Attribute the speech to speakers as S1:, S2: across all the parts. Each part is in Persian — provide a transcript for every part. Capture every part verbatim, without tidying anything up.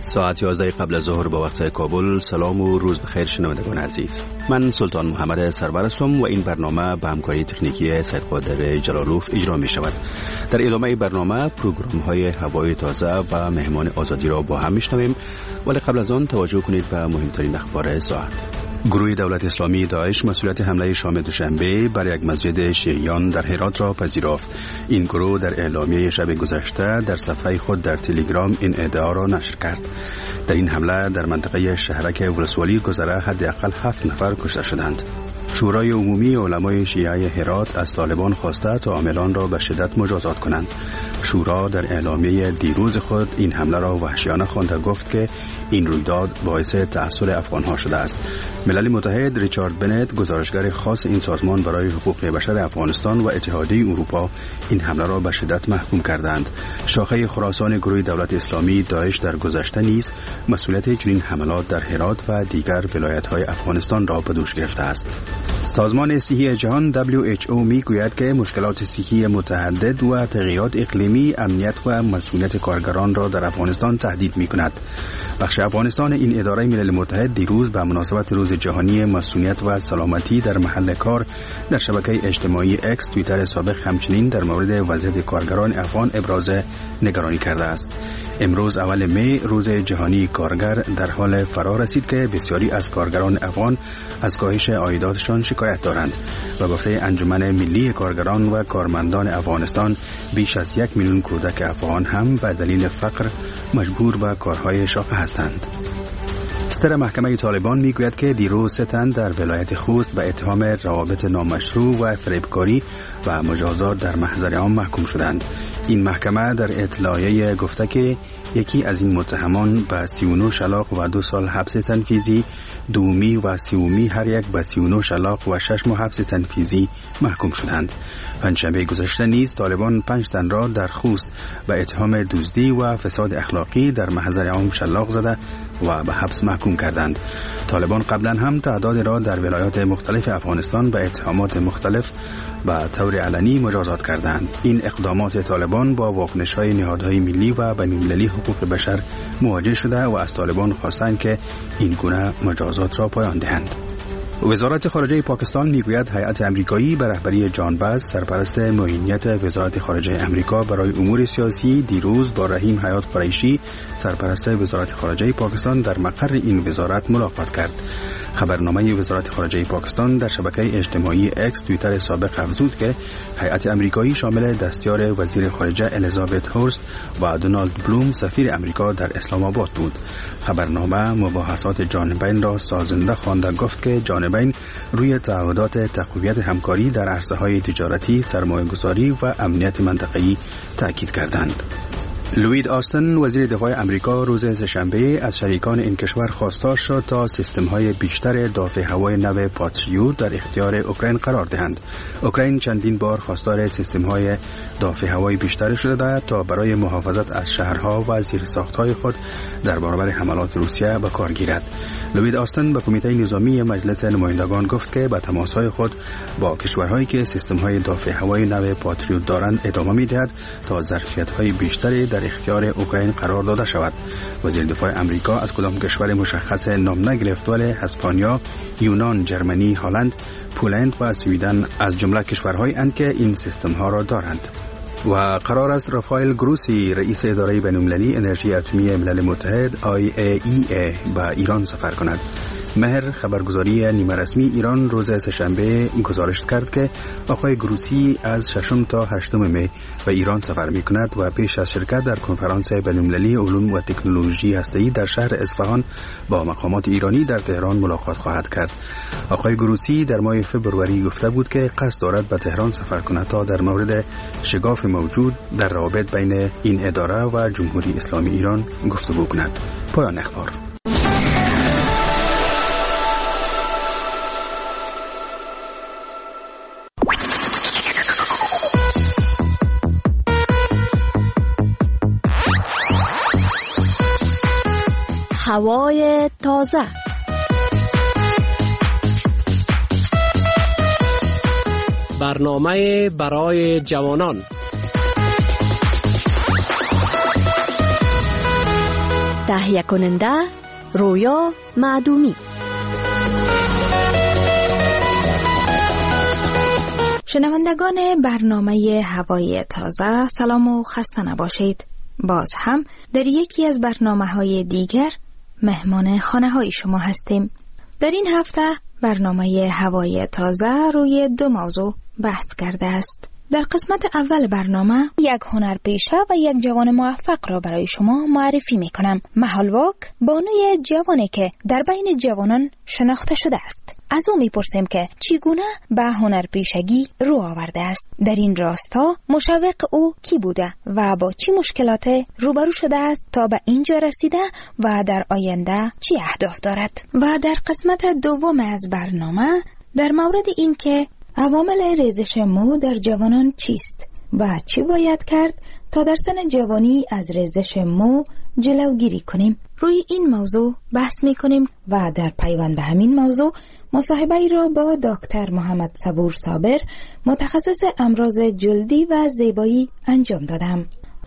S1: ساعت یازده قبل از ظهر با وقت کابل. سلام و روز بخیر شنوندگان عزیز. من سلطان محمد سرور هستم و این برنامه به همکاری تکنیکی سید قادر جلالوف اجرا می شود. در ادامه برنامه پروگرام های هوای تازه و مهمان آزادی را با هم میشنویم، ولی قبل از آن توجه کنید به مهمترین اخبار ساعت. گروه دولت اسلامی داعش مسئولیت حمله شام دوشنبه بر یک مسجد شیعیان در هرات را پذیرفت. این گروه در اعلامیه شب گذشته در صفحه خود در تلگرام این ادعا را نشر کرد. در این حمله در منطقه شهرک ولسوالی گذره حداقل هفت نفر کشته شدند. شورای عمومی علمای شیعه هرات از طالبان خواسته تا عاملان را به شدت مجازات کنند. شورا در اعلامیه دیروز خود این حمله را وحشیانه خوانده گفت که این رویداد باعث تأثیر افغانها شده است. ملل متحد ریچارد بنت، گزارشگر خاص این سازمان برای حقوق بشر افغانستان و اتحادیه اروپا، این حمله را به شدت محکوم کردند. شاخه خراسان گروه دولت اسلامی داعش در گذشته نیز مسئولیت چنین حملات در هرات و دیگر ولایت‌های افغانستان را به دوش گرفته است. سازمان صحی جهان دبلیو اچ او میگوید که مشکلات صحی متعدد و تغییرات اقلیمی امنیت و مسئولیت کارگران را در افغانستان تهدید می‌کند. بخش افغانستان این اداره ملل متحد دیروز به مناسبت روز جهانی مسئولیت و سلامتی در محل کار در شبکه اجتماعی اکس توییتر سابق همچنین در مورد وضعیت کارگران افغان ابراز نگرانی کرده است. امروز اول می روز جهانی کارگر در حال فرا رسید که بسیاری از کارگران افغان از کاهش عایداتشان شکایت دارند و گفته انجمن ملی کارگران و کارمندان افغانستان بیش از یک میلیون کودک افغان هم به دلیل فقر مجبور به کارهای شاقه هستند. ستر محکمه طالبان میگوید که دیروز سه تن در ولایت خوست به اتهام روابط نامشروع و فریبکاری و مجازات در محضر عام محکوم شدند. این محکمه در اطلاعیه گفته که یکی از این متهمان به سی و نه شلاق و دو سال حبس تنفیذی، دومی و سومی هر یک به سی و نه شلاق و شش ماه حبس تنفیذی محکوم شدند. پنجشنبه گذشته نیز طالبان پنج تن را در خوست به اتهام دزدی و فساد اخلاقی در محضر عام شلاق زده و به حبس محکوم کردند. طالبان قبلا هم تعداد را در ولایات مختلف افغانستان به اتهامات مختلف به طور علنی مجازات کردند. این اقدامات طالبان با واکنش‌های نهادهای ملی و بین‌المللی حقوق بشر مواجه شده و از طالبان خواستند که این گونه مجازات را پایان دهند. وزارت خارجه پاکستان میگوید هیئت امریکایی به رهبری جان باز، سرپرست معینیت وزارت خارجه امریکا برای امور سیاسی، دیروز با رحیم حیات قریشی، سرپرست وزارت خارجه پاکستان در مقر این وزارت ملاقات کرد. خبرنامه وزارت خارجه پاکستان در شبکه اجتماعی اکس توییتر سابق افزود که هیئت امریکایی شامل دستیار وزیر خارجه الیزابت هورست و دونالد بلوم سفیر امریکا در اسلام آباد بود. خبرنامه مباحثات جانبین را سازنده خوانده گفت که جانبین روی تعهدات تقویت همکاری در عرصه‌های تجارتی، سرمایه‌گذاری و امنیت منطقه‌ای تاکید کردند. لوید آستن، وزیر دفاع امریکا، روز سه‌شنبه از شریکان این کشور خواستار شد تا سیستم‌های بیشتر دفاع هوایی نو پاتریوت در اختیار اوکراین قرار دهند. اوکراین چندین بار خواستار سیستم‌های دفاع هوایی بیشتر شده تا برای محافظت از شهرها و زیرساخت‌های خود در برابر حملات روسیه به کار گیرد. لوید آستن به کمیته نظامی مجلس نمایندگان گفت که به تماس‌های خود با کشورهایی که سیستم‌های دفاع هوایی نو پاتریوت دارند ادامه می‌دهد تا ظرفیت‌های بیشتری در اختیار اوکراین قرار داده شود. وزیر دفاع امریکا از کدام کشور مشخص نام نگرفت، ولی اسپانیا، یونان، جرمنی، هلند، پولند و سوئدن از جمله کشورهایی اند که این سیستم‌ها را دارند. و قرار است رافائل گروسی، رئیس اداره بین‌المللی انرژی اتمی ملل متحد آی ای ای ای به ایران سفر کند. مهر خبرگزاری نیمه رسمی ایران روز سه‌شنبه گزارش کرد که آقای گروسی از ششم تا هشتم می به ایران سفر می‌کند و پیش از شرکت در کنفرانس بین‌المللی علوم و تکنولوژی هسته‌ای در شهر اصفهان با مقامات ایرانی در تهران ملاقات خواهد کرد. آقای گروسی در ماه فوریه گفته بود که قصد دارد به تهران سفر کند تا در مورد شگاف موجود در روابط بین این اداره و جمهوری اسلامی ایران گفتگو کند. پایان اخبار.
S2: هوای تازه.
S3: برنامه برای جوانان.
S2: تهیه کننده رویا معدومی.
S3: شنوندگان برنامه هوای تازه، سلام و خسته نباشید. باز هم در یکی از برنامه‌های دیگر مهمان خانه‌های شما هستیم. در این هفته برنامه هوای تازه روی دو موضوع بحث کرده است. در قسمت اول برنامه یک هنرپیشه و یک جوان موفق را برای شما معرفی می کنم. محال واک بانوی جوانی که در بین جوانان شناخته شده است. از او می پرسیم که چگونه به هنرپیشگی رو آورده است. در این راستا مشوق او کی بوده و با چی مشکلات روبرو شده است تا به اینجا رسیده و در آینده چی اهداف دارد. و در قسمت دوم از برنامه در مورد این که عوامل ریزش مو در جوانان چیست و چی باید کرد تا در سن جوانی از ریزش مو جلوگیری کنیم، روی این موضوع بحث می کنیم و در پیوند به همین موضوع مصاحبه ای را با دکتر محمد صبور صابر، متخصص امراض جلدی و زیبایی انجام دادم.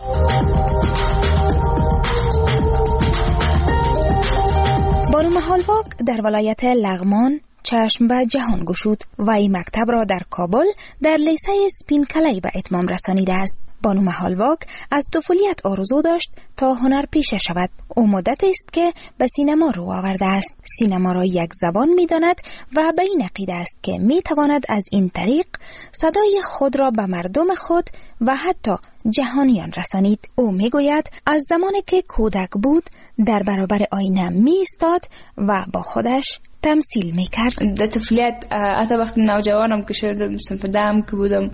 S3: بانو محال واک در ولایت لغمان چشم به جهان گشود و این مکتب را در کابل در لیسه سپین کلای به اتمام رسانیده است. بانو محال واک از طفولیت آرزو داشت تا هنرپیشه شود. او مدت است که به سینما رو آورده است. سینما را یک زبان می داند و به این عقیده است که می تواند از این طریق صدای خود را به مردم خود و حتی جهانیان رسانید. او می گوید از زمانی که کودک بود در برابر آینه می ایستاد و با خودش تمثیل میکرد.
S4: در طفولیت حتی وقتی نوجوانم که شدم صنف دهم که بودم،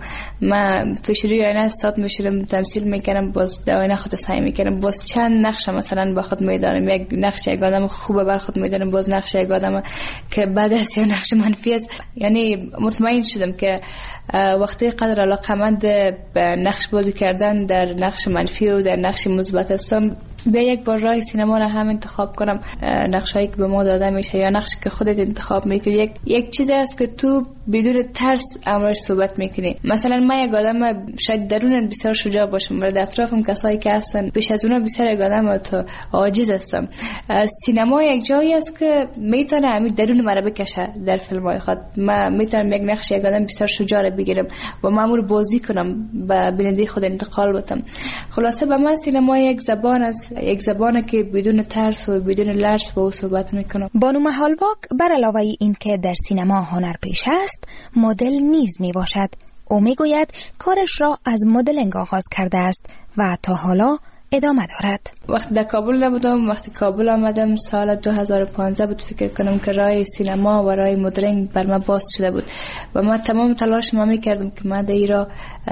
S4: من پیش روی آینه سات میشدم تمثیل میکردم، باز در آینه خود سعی میکردم باز چند نقش مثلا با خود میدانم، یک نقش یک آدم خوبه بر خود میدانم، باز نقش یک آدم که بد است یا نقش منفی است. یعنی مطمئن شدم که وقتی قدر علاقمند به نقش بازی کردن در نقش منفی و در نقش مثبت هستم، بیا یک بار راه سینما را هم انتخاب کنم. نقش هایی که به ما داده میشه یا نقشی که خودت انتخاب میکنی یک یک چیزی است که تو بدون ترس امروز صحبت میکنی. مثلا من یک آدم شاید درونن بسیار شجاع باشم، ولی در اطرافم کسایی که هستن پیش از اونا بسیار یک آدم تو عاجز هستم. سینما یک جایی است که میتونه همین درون مرا بکشه. در فیلم های خود من میتونم یک نقش یک آدم بسیار شجاع را بگیرم و مامور بازی کنم، به بیننده خود انتقال بدم. خلاصه به من سینما یک زبان است، یک زبانی که بدون ترس و بدون لرز با او صحبت میکنم.
S3: بانو محال واک بر علاوه این که در سینما هنرپیشه است، مدل نیز می باشد. او می گوید کارش را از مدلینگ آغاز کرده است و تا حالا ادامه دارد.
S4: وقتی در کابل نبودم، وقتی کابل آمدم سال دو هزار و پانزده بود، فکر کنم که راه سینما و راه مدلینگ بر من باز شده بود و من تمام تلاش ما میکردم که من در ایران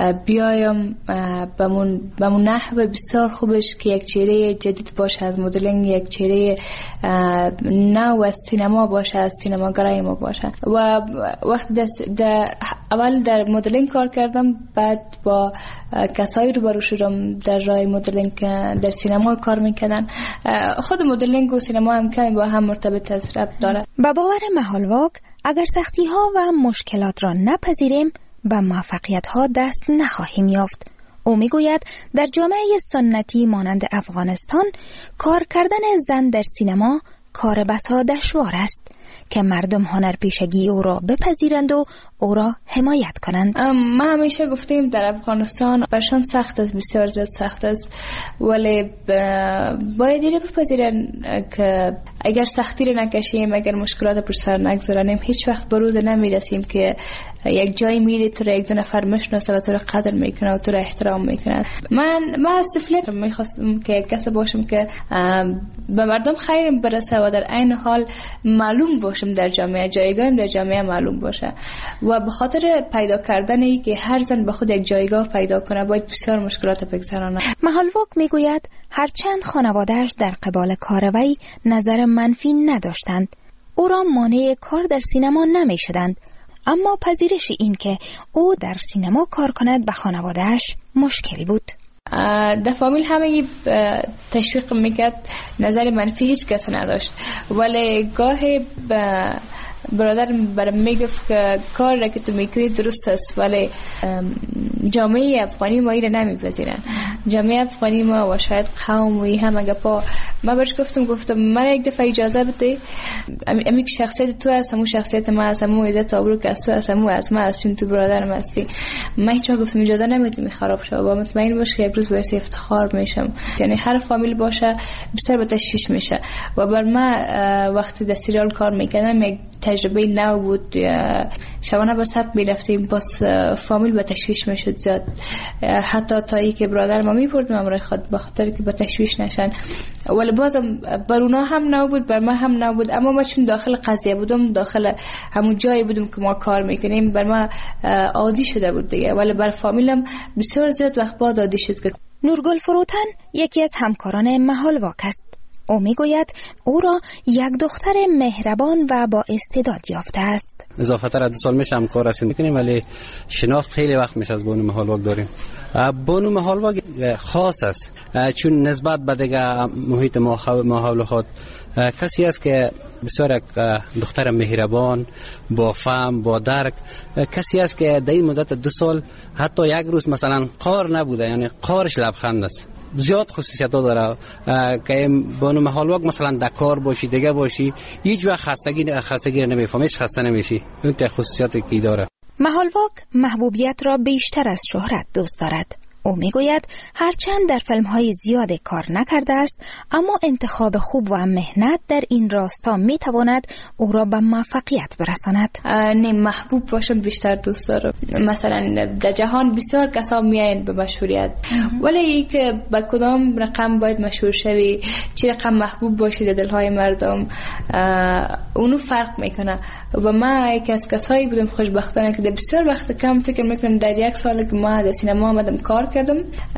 S4: بیایم بمون بمون نحو بسیار خوبش که یک چهره جدید باشه از مدلینگ، یک چهره نو از سینما باشه، از سینماگرای ما باشه. و وقتی در اول در مدلینگ کار کردم، بعد با کسایی روبرو شدم در راه مدلینگ در سینما کار میکنن. خود مدلینگ و سینما هم کمی با هم مرتبط است، ربط داره.
S3: با باور محال واک اگر سختی ها و مشکلات را نپذیریم به موفقیت ها دست نخواهیم یافت. او میگوید در جامعه سنتی مانند افغانستان کار کردن زن در سینما کار بسا دشوار است که مردم هنرپیشگی او را بپذیرند و او را حمایت کنند.
S4: ما همیشه گفتیم در افغانستان برشان سخت است، بسیار زیاد سخت است، ولی باید اینو بپذیرن که اگر سختی رو نکشیم، اگر مشکلات پر سر نگذاریم، هیچ وقت به روز نمیرسیم که یک جای میری تو را یک دو نفر میشناسه و تو را قدر میکنه و تو را احترام میکنه. من من از طفولیت میخواستم که یک کس باشم که به مردم خیرم برسه و در عین حال معلوم باشم در جامعه، جایگاهم در جامعه معلوم باشه. و به خاطر پیدا کردن ای که هر زن به خود یک جایگاه پیدا کنه باید بسیار مشکلات بگذرانه.
S3: محال واک میگوید هرچند خانواده‌اش در قبال کار وی نظر منفی نداشتند، او را مانع کار در سینما نمیشدند، اما پذیرش این که او در سینما کار کند به خانواده‌اش مشکل بود.
S4: در فامیل همه تشویق میکرد، نظر منفی هیچ کس نداشت، ولی گاهی برادر برام میگفت که کار را که تو میکنی درست است، ولی جامعه افغانی ما این نمیپذیرن. جامعه افغانی ما و شاید قوم و هم اگه پا ما برش گفتم گفتم من یک دفعه اجازه بده امی که شخصیت تو هست همون شخصیت ما هست همون عزت آبرو که از تو هست همون از ما هست چون تو برادرم هستی. من هیچ وقت گفتم اجازه نمیدم خراب شه و مطمئن باش که یک روز باعث افتخار میشم. یعنی هر فامیل باشه بسیار به تشویش میشه و بر ما وقتی در سریال کار میکردم یک تجربه نو بود. شبانه به سب میرفتیم باز فامیل به تشویش میشد زیاد، حتی تا ای که برادر ما میبردم امرای خود به خاطر که به تشویش نشن. ولی بازم بر اونا هم نو بود بر ما هم نو بود، اما ما چون داخل قضیه بودم داخل همون جایی بودم که ما کار میکنیم بر ما عادی شده بود دیگه، ولی بر فامیلم بسیار زیاد وقت بعد عادی شد. که
S3: نورگل فروتن یکی از همکاران محالواک است. او میگوید او را یک دختر مهربان و با استعداد یافته است.
S5: اضافه تر دو سال میشه هم کار رسیم میکنیم ولی شناخت خیلی وقت میشه از بانو محالواک داریم. بانو محالواک خاص است چون نسبت به دیگه محیط محالواک کسی است که بسیار یک دختر مهربان با فهم با درک، کسی است که در این مدت دو سال حتی یک روز مثلا قار نبوده، یعنی قارش لبخند است. زیاد خصوصیت ها داره که بانو محالواک مثلا در کار باشی دیگه باشی هیچ وقت خستگی خستگی نمیفهمی، هیچ خسته نمیشی. اون ته خصوصیاتی که داره.
S3: محالواک محبوبیت را بیشتر از شهرت دوست دارد. او میگوید هرچند در فیلم‌های زیاد کار نکرده است اما انتخاب خوب و مهنت در این راستا میتواند او را به موفقیت برساند.
S4: نه محبوب باشم بیشتر دوست دارم. مثلا در جهان بسیار کسا میاین به مشهوریت ولی ای که با کدام رقم باید مشهور شوی، چه رقم محبوب باشی در دلهای مردم، اونو فرق میکنه. و ما یک از کسایی بودم خوشبختانه که در بسیار وقت کم فکر میکنم در یک سال که ما در سینما آمدم کار کردم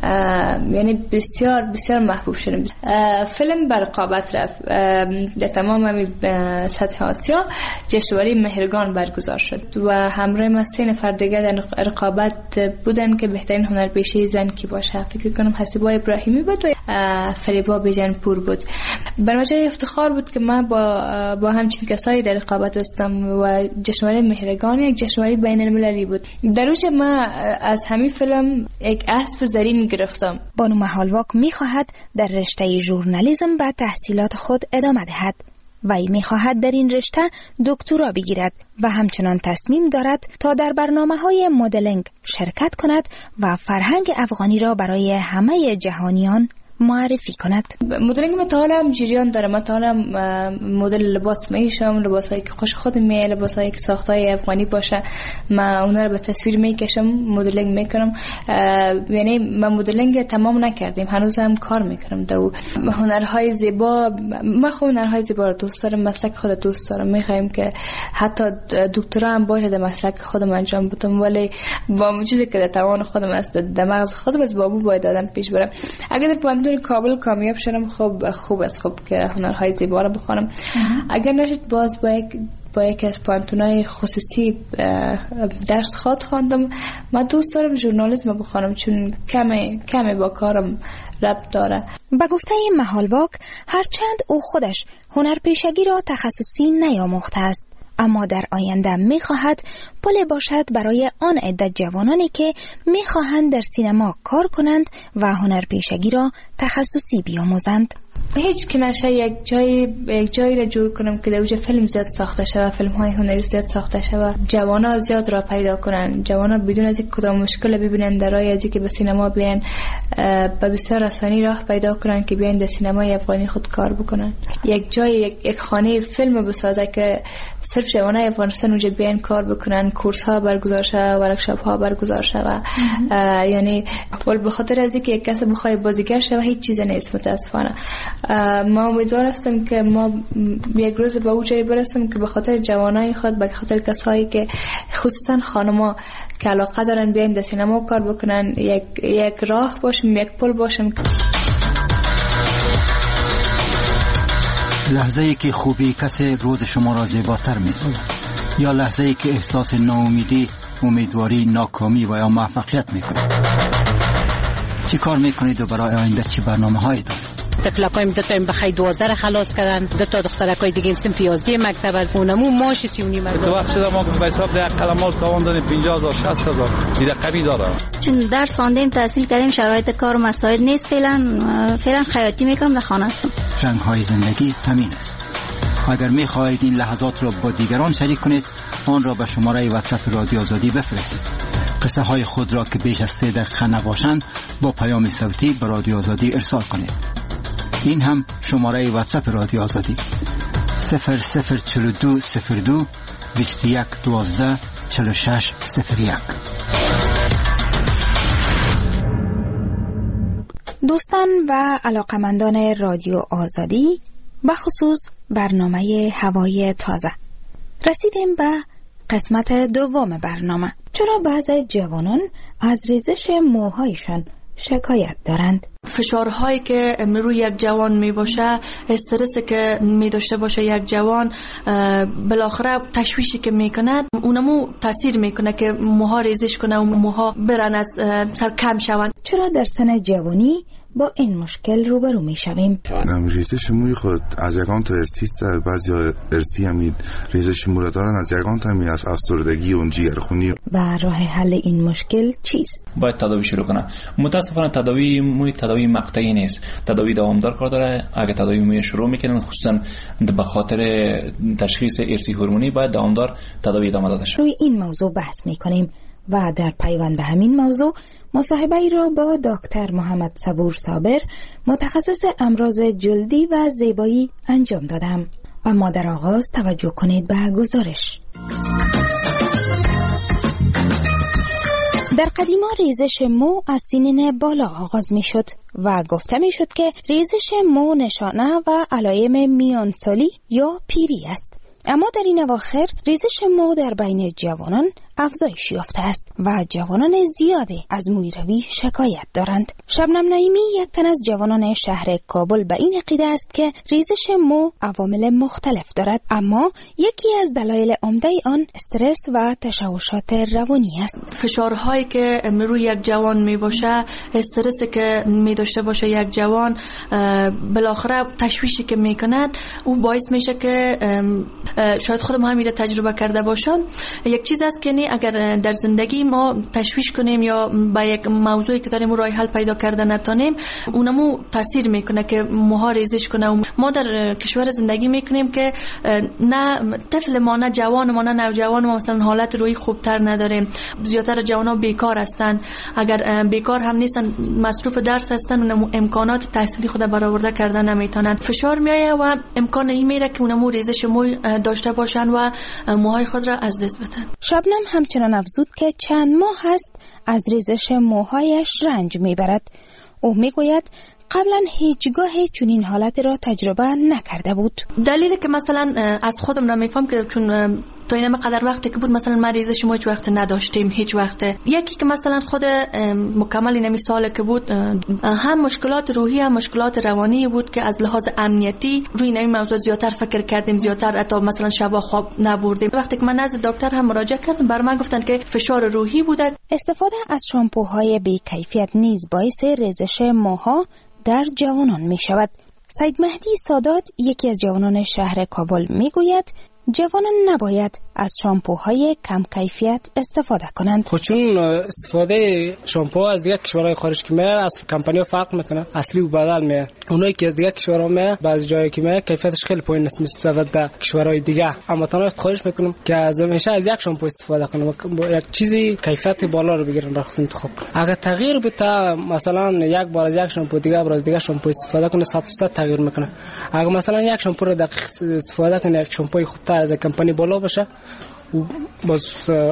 S4: یعنی بسیار بسیار محبوب شدم. فیلم بر رقابت رفت در تمام همی سطح آسیا، جشنواره مهرگان برگزار شد و همراه ما سه نفر دیگه در رقابت بودن که بهترین هنرپیشه زن کی باشه. فکر کنم حسیبا ابراهیمی بود و فریبا بیژن پور بود. برای جای افتخار بود که من با با همچین کسایی در رقابت هستم و جشنواره مهرگان یک جشنواره بین المللی بود. در روز ما از همین فیلم یک اسب زرین گرفتم.
S3: بانو محالواک می‌خواهد در رشته ژورنالیسم به تحصیلات خود ادامه دهد و ای می‌خواهد در این رشته دکترا بگیرد و همچنان تصمیم دارد تا در برنامه‌های مدلینگ شرکت کند و فرهنگ افغانی را برای همه جهانیان معرفی کند.
S4: مدلینگ من تا حالا هم جریان داره. من تا حالا مدل لباس میشم، لباسایی که خوش خود میه، لباسایی که ساختای افغانی باشه من اونا رو به تصویر میکشم، مدلینگ میکنم. یعنی من مدلینگ تمام نکردیم، هنوز هم کار میکنم. دو هنرهای زیبا، من خود هنرهای زیبا رو دوست دارم، مسلک خود دوست دارم. میخوایم که حتی دکترا هم باشه در مسلک خودم انجام بدم، ولی با چیزی که در توان خودم است، در مغز خودم از بابو باید آدم پیش برم. اگر در کابل کامیاب شدم خوب خوب است، خوب که هنرهای زیبا رو بخونم. اگر نشد باز با یک با یک از پانتونای خصوصی درس خواد خواندم. من دوست دارم ژورنالیسم بخونم چون کمی کمی با کارم ربط داره.
S3: با گفته محالواک هرچند او خودش هنرپیشگی را تخصصی نیاموخته است اما در آینده می‌خواهد پل باشد برای آن عدت جوانانی که می‌خواهند در سینما کار کنند و هنرپیشگی را تخصصی بیاموزند.
S4: هیچ که نشه یک جای یک جایی را جور کنم که در اونجا فیلم زیاد ساخته شود، فیلم های هنری زیاد ساخته شود، جوانا زیاد را پیدا کنن، جوانا بدون از اینکه کدام مشکل ببینن در راه از اینکه به سینما بیان به بسیار آسانی راه پیدا کنن که بیان در سینمای افغانی خود کار بکنن. یک جای یک, یک خانه فیلم بسازه که صرف جوانای افغانستان اونجا بیان کار بکنن، کورس ها برگزار شود، ورکشاپ ها برگزار شود. یعنی ول به خاطر از اینکه یک کس بخواد بازیگر شود هیچ چیز نیست متاسفانه. ما امیدوار هستم که ما یک روز به اون جایی برسیم که به خاطر جوانای خود، به خاطر کسایی که خصوصا خانما که علاقه دارن بیان در سینما کار بکنن، یک یک راه باشیم، یک پل باشیم.
S6: لحظه ای که خوبی کسی روز شما را زیباتر می‌سازد یا لحظه ای که احساس ناامیدی، امیدواری، ناکامی و یا موفقیت می‌کنید. چی کار می‌کنید و برای آینده چی برنامه‌هایی دارید؟
S7: تفلکایم دو تا این بخای دوازده خلاص کردن، دو تا دخترکای دیگه صنف یازده مکتب از اونمو ماش سی و نیم هزار.
S8: تو وقت شده ما به حساب ده کلمات تواندن پنجاه هزار شصت هزار میده قبی داره.
S9: چون درس خواندیم تحصیل کردیم شرایط کار و مسائل نیست، فعلا فعلا خیاطی میکنم در خانه هستم.
S6: رنگ های زندگی همین است. اگر می خواهید این لحظات را با دیگران شریک کنید، آن را به شماره واتساپ رادیو آزادی بفرستید. قصه های خود را که بیش از سه دقیقه نباشند با پیام صوتی به رادیو آزادی ارسال کنید. این هم شماره واتساپ رادیو آزادی صفر صفر چهل و دو صفر دو بیست و یک دوازده چهل و شش صفر یک.
S3: دوستان و علاقمندان رادیو آزادی، بخصوص برنامه هوای تازه، رسیدیم به قسمت دوم برنامه. چرا بعضی جوانان از ریزش موهایشان شکایت دارند؟
S10: فشارهایی که روی یک جوان می باشه، استرسی که می داشته باشه یک جوان، بالاخره تشویشی که می کند اونمو تاثیر می کنه که موها ریزش کنه و موها برن از سر کم شوند.
S3: چرا در سن جوانی با این مشکل روبرو می شویم؟
S11: ریزش موی خود از یکان تا ارسی است، بعضی ارسی هم ریزش مو را دارن، از یکان تا می از افسردگی و جگرخونی.
S3: و راه حل این مشکل چیست؟
S12: باید تداوی شروع کنه. متاسفانه تداوی موی تداوی مقطعی نیست، تداوی دوامدار کار داره. اگه تداوی موی شروع میکنن، خصوصا به خاطر تشخیص ارسی هورمونی، باید دوامدار تداوی ادامه داده شه.
S3: روی این موضوع بحث میکنیم و در پیوند به همین موضوع مصاحبه ای را با دکتر محمد صبور صابر، متخصص امراض جلدی و زیبایی انجام دادم. اما در آغاز توجه کنید به گزارش. در قدیما ریزش مو از سنین بالا آغاز می شد و گفته می شد که ریزش مو نشانه و علائم میانسالی یا پیری است. اما در این اواخر ریزش مو در بین جوانان افزایش یافته است و جوانان زیادی از مویروی شکایت دارند. شبنم نعیمی، یک تن از جوانان شهر کابل، به این عقیده است که ریزش مو عوامل مختلف دارد، اما یکی از دلایل عمده آن استرس و تشوشات روانی است.
S10: فشارهایی که روی یک جوان می باشه، استرسی که می داشته باشه یک جوان، بالاخره تشویشی که می کند، او باعث میشه که شاید خودم هم میره تجربه کرده باشم. یک چیز است که اگر در زندگی ما تشویش کنیم یا با یک موضوعی که داریم راه حل پیدا کرده نتونیم، اونمو تاثیر میکنه که موها ریزش کنه. و ما در کشور زندگی میکنیم که نه طفل ما، نه جوان ما، نه نوجوان ما مثلا حالت روحی خوبتر نداریم. زیادتر جوانا بیکار هستن، اگر بیکار هم نیستن مصروف درس هستن، اونمو امکانات تحصیلی خود برآورده کردن نمیتونن. فشار میایه و امکان این میره که اونمو ریزش موی داشته باشن و موهای خود را از دست بدن.
S3: شبنم همچنان افزود که چند ماه هست از ریزش موهایش رنج میبرد. او میگوید قبلا هیچگاه چنین حالتی را تجربه نکرده بود.
S10: دلیلی که مثلا از خودم نمیفهم که چون تا این قدر وقتی که بود مثلا ما ریزش ما هیچ وقت نداشتیم، هیچ وقت. یکی که مثلا خود مکمل نمی ساله که بود، هم مشکلات روحی هم مشکلات روانی بود که از لحاظ امنیتی روی نمی موضوع زیادتر فکر کردیم، زیادتر حتی مثلا شبا خواب نبردیم. وقتی که من نزد دکتر هم مراجعه کردم، بر من گفتن که فشار روحی بوده.
S3: استفاده از شامپوهای بی کیفیت نیز باعث ریزش موها در جوانان می شود. سید مهدی سادات، یکی از جوانان شهر کابل، می گوید جوانان نباید از شامپوهای کم کیفیت استفاده کنند.
S13: خب چون استفاده شامپو از دیگه کشورهای خارج که میاد اصل کمپانی فرق میکنه، اصلی و بدل میاد. اونایی که از دیگه کشورها میاد بعضی جایی که میاد کیفیتش خیلی پایین است نسبت به کشورهای دیگه. اما تنها خواهش میکنم که از همیشه از یک شامپو استفاده کنیم، یک چیزی کیفیت بالا رو بگیرن برای خود انتخاب کنن. اگه تغییر بده، مثلا یک بار از یک شامپو دیگه بار از دیگه شامپو استفاده کنه، صد درصد تغییر میکنه. اگه مثلا یک شامپو رو دقیق استفاده کنه، یک شامپوی خوبتر از کمپانی بالا باشه، باز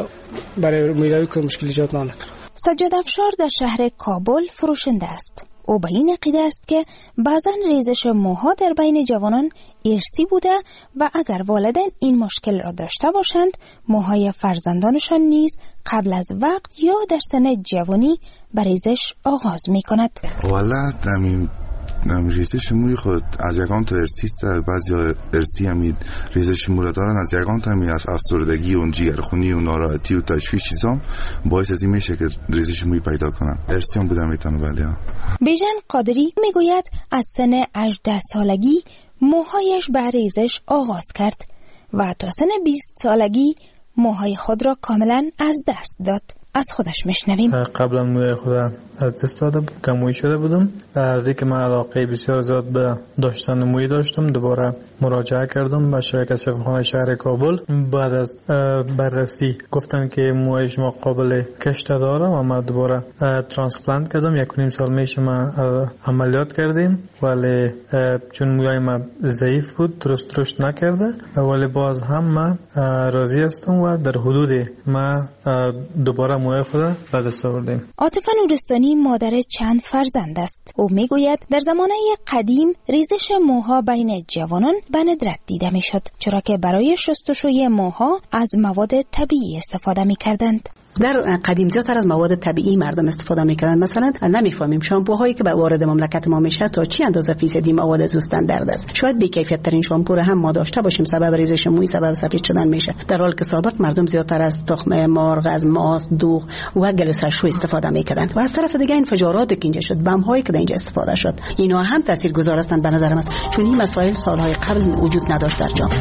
S13: برای میروی که مشکل ایجاد نکنه.
S3: سجاد افشار در شهر کابل فروشنده است. او به این عقیده است که بعضا ریزش موها در بین جوانان ارثی بوده و اگر والدین این مشکل را داشته باشند، موهای فرزندانشان نیز قبل از وقت یا در سن جوانی به ریزش آغاز می کند.
S11: والا همین ریزش موی خود از یکان تا ارسی است، بعضی ارسی همید ریزش مو را دارن، از یکان تا همید از افسردگی و جگرخونی و ناراحتی و تشویش چیزام باعث از این میشه که ریزش موی پیدا کنن. ارسی هم بودم میتونه. بله.
S3: بیژن قادری میگوید از سن هجده سالگی موهایش به ریزش آغاز کرد و تا سن بیست سالگی موهای خود را کاملا از دست داد. از خودش میشنویم.
S14: قبلا موی خود از دست داده بود، کموی شده بودم. از اینکه من علاقه بسیار زیاد به داشتن موی داشتم، دوباره مراجعه کردم به شرکت شفاخانه شهر کابل. بعد از بررسی گفتن که موی شما قابل کشت داره و من دوباره ترانسپلانت کردم. یک و نیم سال میشه من عملیات کردیم، ولی چون موی من ضعیف بود درست رشد نکرده، ولی باز هم من راضی هستم و در حدود من دوباره موی خود به دست آوردیم.
S3: عاطفه نورستانی مادر چند فرزند است. او میگوید در زمانه قدیم ریزش موها بین جوانان به ندرت دیده میشد، چرا که برای شستشوی موها از مواد طبیعی استفاده میکردند.
S7: در قدیم زیادتر از مواد طبیعی مردم استفاده میکنن. مثلا نمیفهمیم شامپوهایی که به وارد مملکت ما میشه تا چی اندازه فیصدی مواد زوستن درد است. شاید بی کیفیت ترین شامپو را هم ما داشته باشیم، سبب ریزش موی، سبب سفید شدن میشه، در حالی که سابق مردم زیادتر از تخم مرغ، از ماست، دوغ و گلسرشو استفاده میکردن. و از طرف دیگه انفجارات که اینجا شد، بم هایی که اینجا استفاده شد، اینا هم تاثیرگذار هستند به نظر من، چون این مسائل سالهای قبل وجود نداشت در جامعه.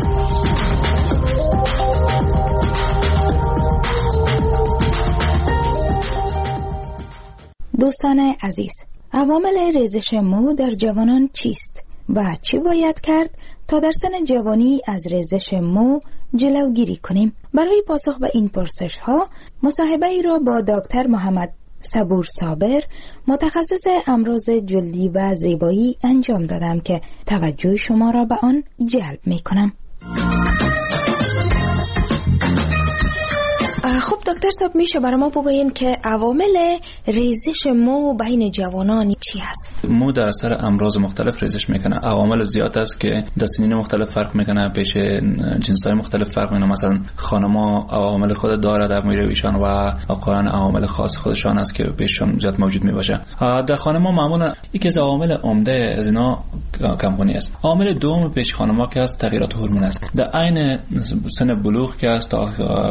S3: دوستان عزیز، عوامل ریزش مو در جوانان چیست و چی باید کرد تا در سن جوانی از ریزش مو جلوگیری کنیم؟ برای پاسخ به این پرسش ها مصاحبه ای را با دکتر محمد صبور صابر، متخصص امراض جلدی و زیبایی انجام دادم که توجه شما را به آن جلب می کنم. خب دکتر صاحب، میشه برای ما بگوین که عوامل ریزش مو بین جوانان چی هست؟
S12: مو در اثر امراض مختلف ریزش میکنه. عوامل زیاد است که در سنین مختلف فرق میکنه، پیش جنسای مختلف فرق میکنه. مثلا خانم‌ها عوامل خود داره در موی رویشان و آقایان عوامل خاص خودشان است که پیششان زیاد موجود میباشه. در خانم‌ها معمولا یکی از عوامل عمده از اینا کمخونی است. عامل دوم پیش خانم‌ها که است تغییرات هورمون است. در عین سن بلوغ که است تا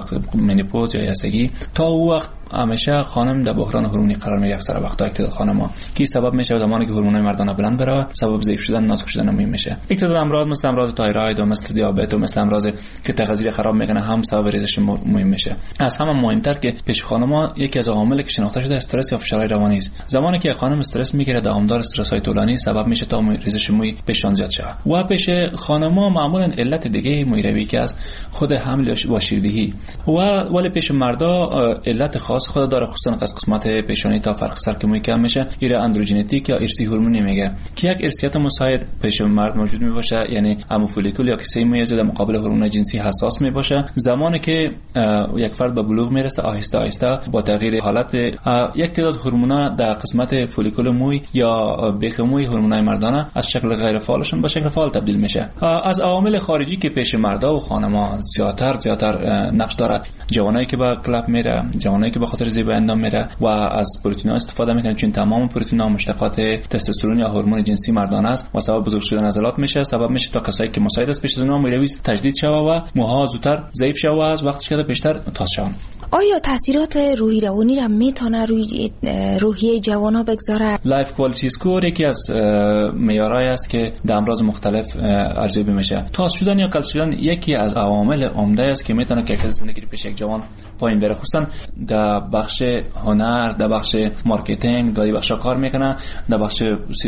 S12: منیپوز یا یسگی، تا او وقت همیشه خانم در بحران هورمونی قرار میگیره. اکثر وقتا اکتداد خانم‌ها که سبب میشه زمانی که هورمونای مردانه بلند بره، سبب ضعیف شدن، نازک شدن موی میشه. اکتداد امراض مثل امراض تایروید و مثل دیابت و مثل امراض که تغذیه خراب میکنه هم سبب ریزش موی میشه. از همه مهمتر که پیش خانم‌ها یکی از عواملی که شناخته شده استرس یا فشار روانی است. زمانی که خانم استرس میگیره، دوامدار استرس های طولانی سبب میشه تا ریزش موی پیشان زیاد شه. و پیش خانم‌ها معمولا علت دیگه موی روی که است خود حمل و شیردهی، و ولی پیش مردا علت خاص خود داره، خصوصا از قسمت پیشانی تا فرق سر که موی کم میشه، ایره اندروژنتیک یا ارثی هورمونی میگه که یک ارثیت مساعد پیش مرد موجود میباشه، یعنی امو فولیکول یا کیسه موی در مقابل هورمون جنسی حساس میباشه. زمانی که یک فرد به بلوغ میرسه، آهسته آهسته با تغییر حالت یک تعداد هورمونا در قسمت فولیکول موی یا بیخ موی، هورمونای مردانه از شکل غیر فعالشون به شکل فعال تبدیل میشه. از عوامل خارجی که پیش مردا و خانم‌ها زیاتر زیاتر نقش داره، جوانایی که با کلاب میره، جوانایی که به خاطر زیبا اندام میره و از پروتئین ها استفاده میکنه، چون تمام پروتئین ها مشتقات تستوسترون یا هورمون جنسی مردانه است و سبب بزرگ شدن عضلات میشه، سبب میشه تا کسایی که مساعد است پیش از اونها موی تجدید شوه و موها زودتر ضعیف شوه و از وقتی که پیشتر تاس شون.
S3: آیا تاثیرات روحی روانی را میتونه روی روحیه جوانا بگذاره؟
S12: لایف کوالیتی اسکور یکی از معیارهایی است که در امراض مختلف ارزیابی میشه. تاس شدن یا قل شدن یکی از عوامل عمده است که میتونه کیفیت زندگی پیش یک جوان پایین بره، خصوصا در بخش هنر، در بخش مارکتینگ، در بخش کار میکنه، در بخش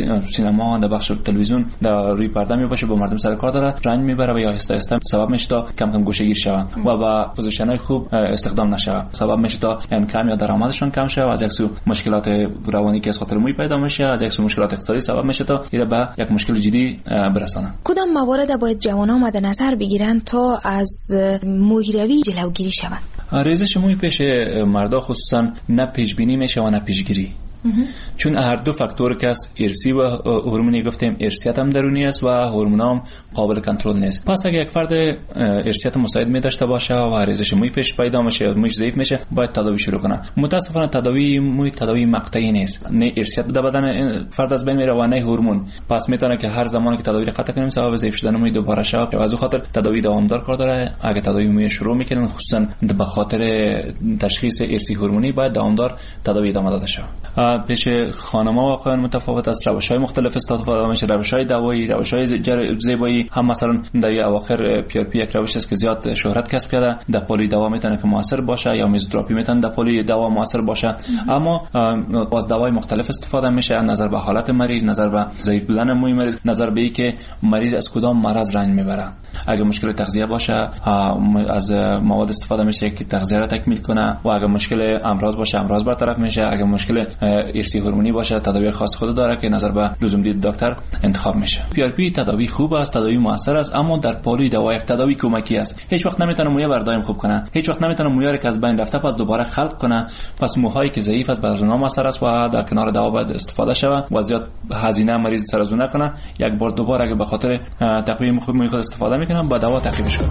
S12: سینما، در بخش تلویزیون، در روی پرده میباشه، با مردم سر کار داره، رنج میبره و یا آهسته آهسته سبب میشه تا کم کم گوشه‌گیر شون و با پوزیشن‌های خوب استخدام نشه، سبب میشه تا یعنی کم یا درآمدشون کم شه و از یک سو مشکلات روانی که از خاطر موی پیدا میشه، از یک سو مشکلات اقتصادی سبب میشه تا اینا به یک مشکل جدی برسانه.
S3: کدام موارد باید جوانان مد نظر بگیرن تا از موی روی جلوگیری شود؟
S12: ریزش موی پیش مردا خصوصا نه پیش بینی میشه و نه پیشگیری. چون هر دو فاکتور که است، ارثی و هورمونی گفتیم، ارثیت هم درونی است و هورمون هم قابل کنترل نیست. پس اگه یک فرد ارثیت مساعد می داشته باشه و ریزش موی پیش پیدا میشه یا مویش ضعیف میشه، باید تداوی شروع کنه. متاسفانه تداوی موی تداوی مقطعی نیست، نه ارثیت در بدن فرد از بین میره و نه هورمون. پس میتونه که هر زمانی که تداوی را قطع کنیم سبب ضعیف شدن موی دوباره شه. از اون خاطر تداوی دوامدار کار داره. اگه تداوی موی شروع میکنن، خصوصا به خاطر تشخیص ارثی هورمونی، باید دوامدار تداوی ادامه داده شه. پیش خانم‌ها واقعا متفاوت است، روش‌های مختلف استفاده میشه، روش‌های دوایی، روش‌های زیبایی. هم مثلا در اواخر پی آر پی یک روش است که زیاد شهرت کسب کرده، در پلی دوا میتونه که موثر باشه، یا میزوتراپی میتونه در پلی دوا موثر باشه. اما از دوای مختلف استفاده میشه، نظر به حالت مریض، نظر به ضعیف بودن موی مریض، نظر به اینکه مریض از کدام مرض رنج میبره. اگه مشکل تغذیه باشه، از مواد استفاده میشه که تغذیه را تکمیل کنه، و اگه مشکل امراض باشه، امراض برطرف میشه. اگه مشکل ارثی هورمونی باشه، تداوی خاص خود داره که نظر به لزوم دید دکتر انتخاب میشه. پی آر پی تداوی خوب است، تداوی موثر است، اما در پالی دوا یک تداوی کمکی است. هیچ وقت نمیتونه موی بردایم خوب کنه، هیچ وقت نمیتونه موی را که از بین رفته پس دوباره خلق کنه. پس موهایی که ضعیف است بر نامؤثر است و در کنار دوا باید استفاده شود و زیاد هزینه مریض سر از نکنه. یک بار دوباره اگه به خاطر تقویم خوب موی خود استفاده میکنه، با دوا تعقیبش کنه.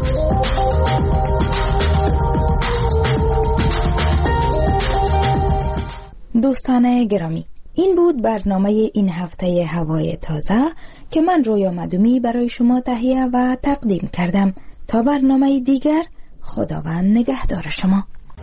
S3: دوستان گرامی، این بود برنامه این هفته هوای تازه که من رویا مدومی برای شما تهیه و تقدیم کردم. تا برنامه دیگر، خداوند نگهدار شما.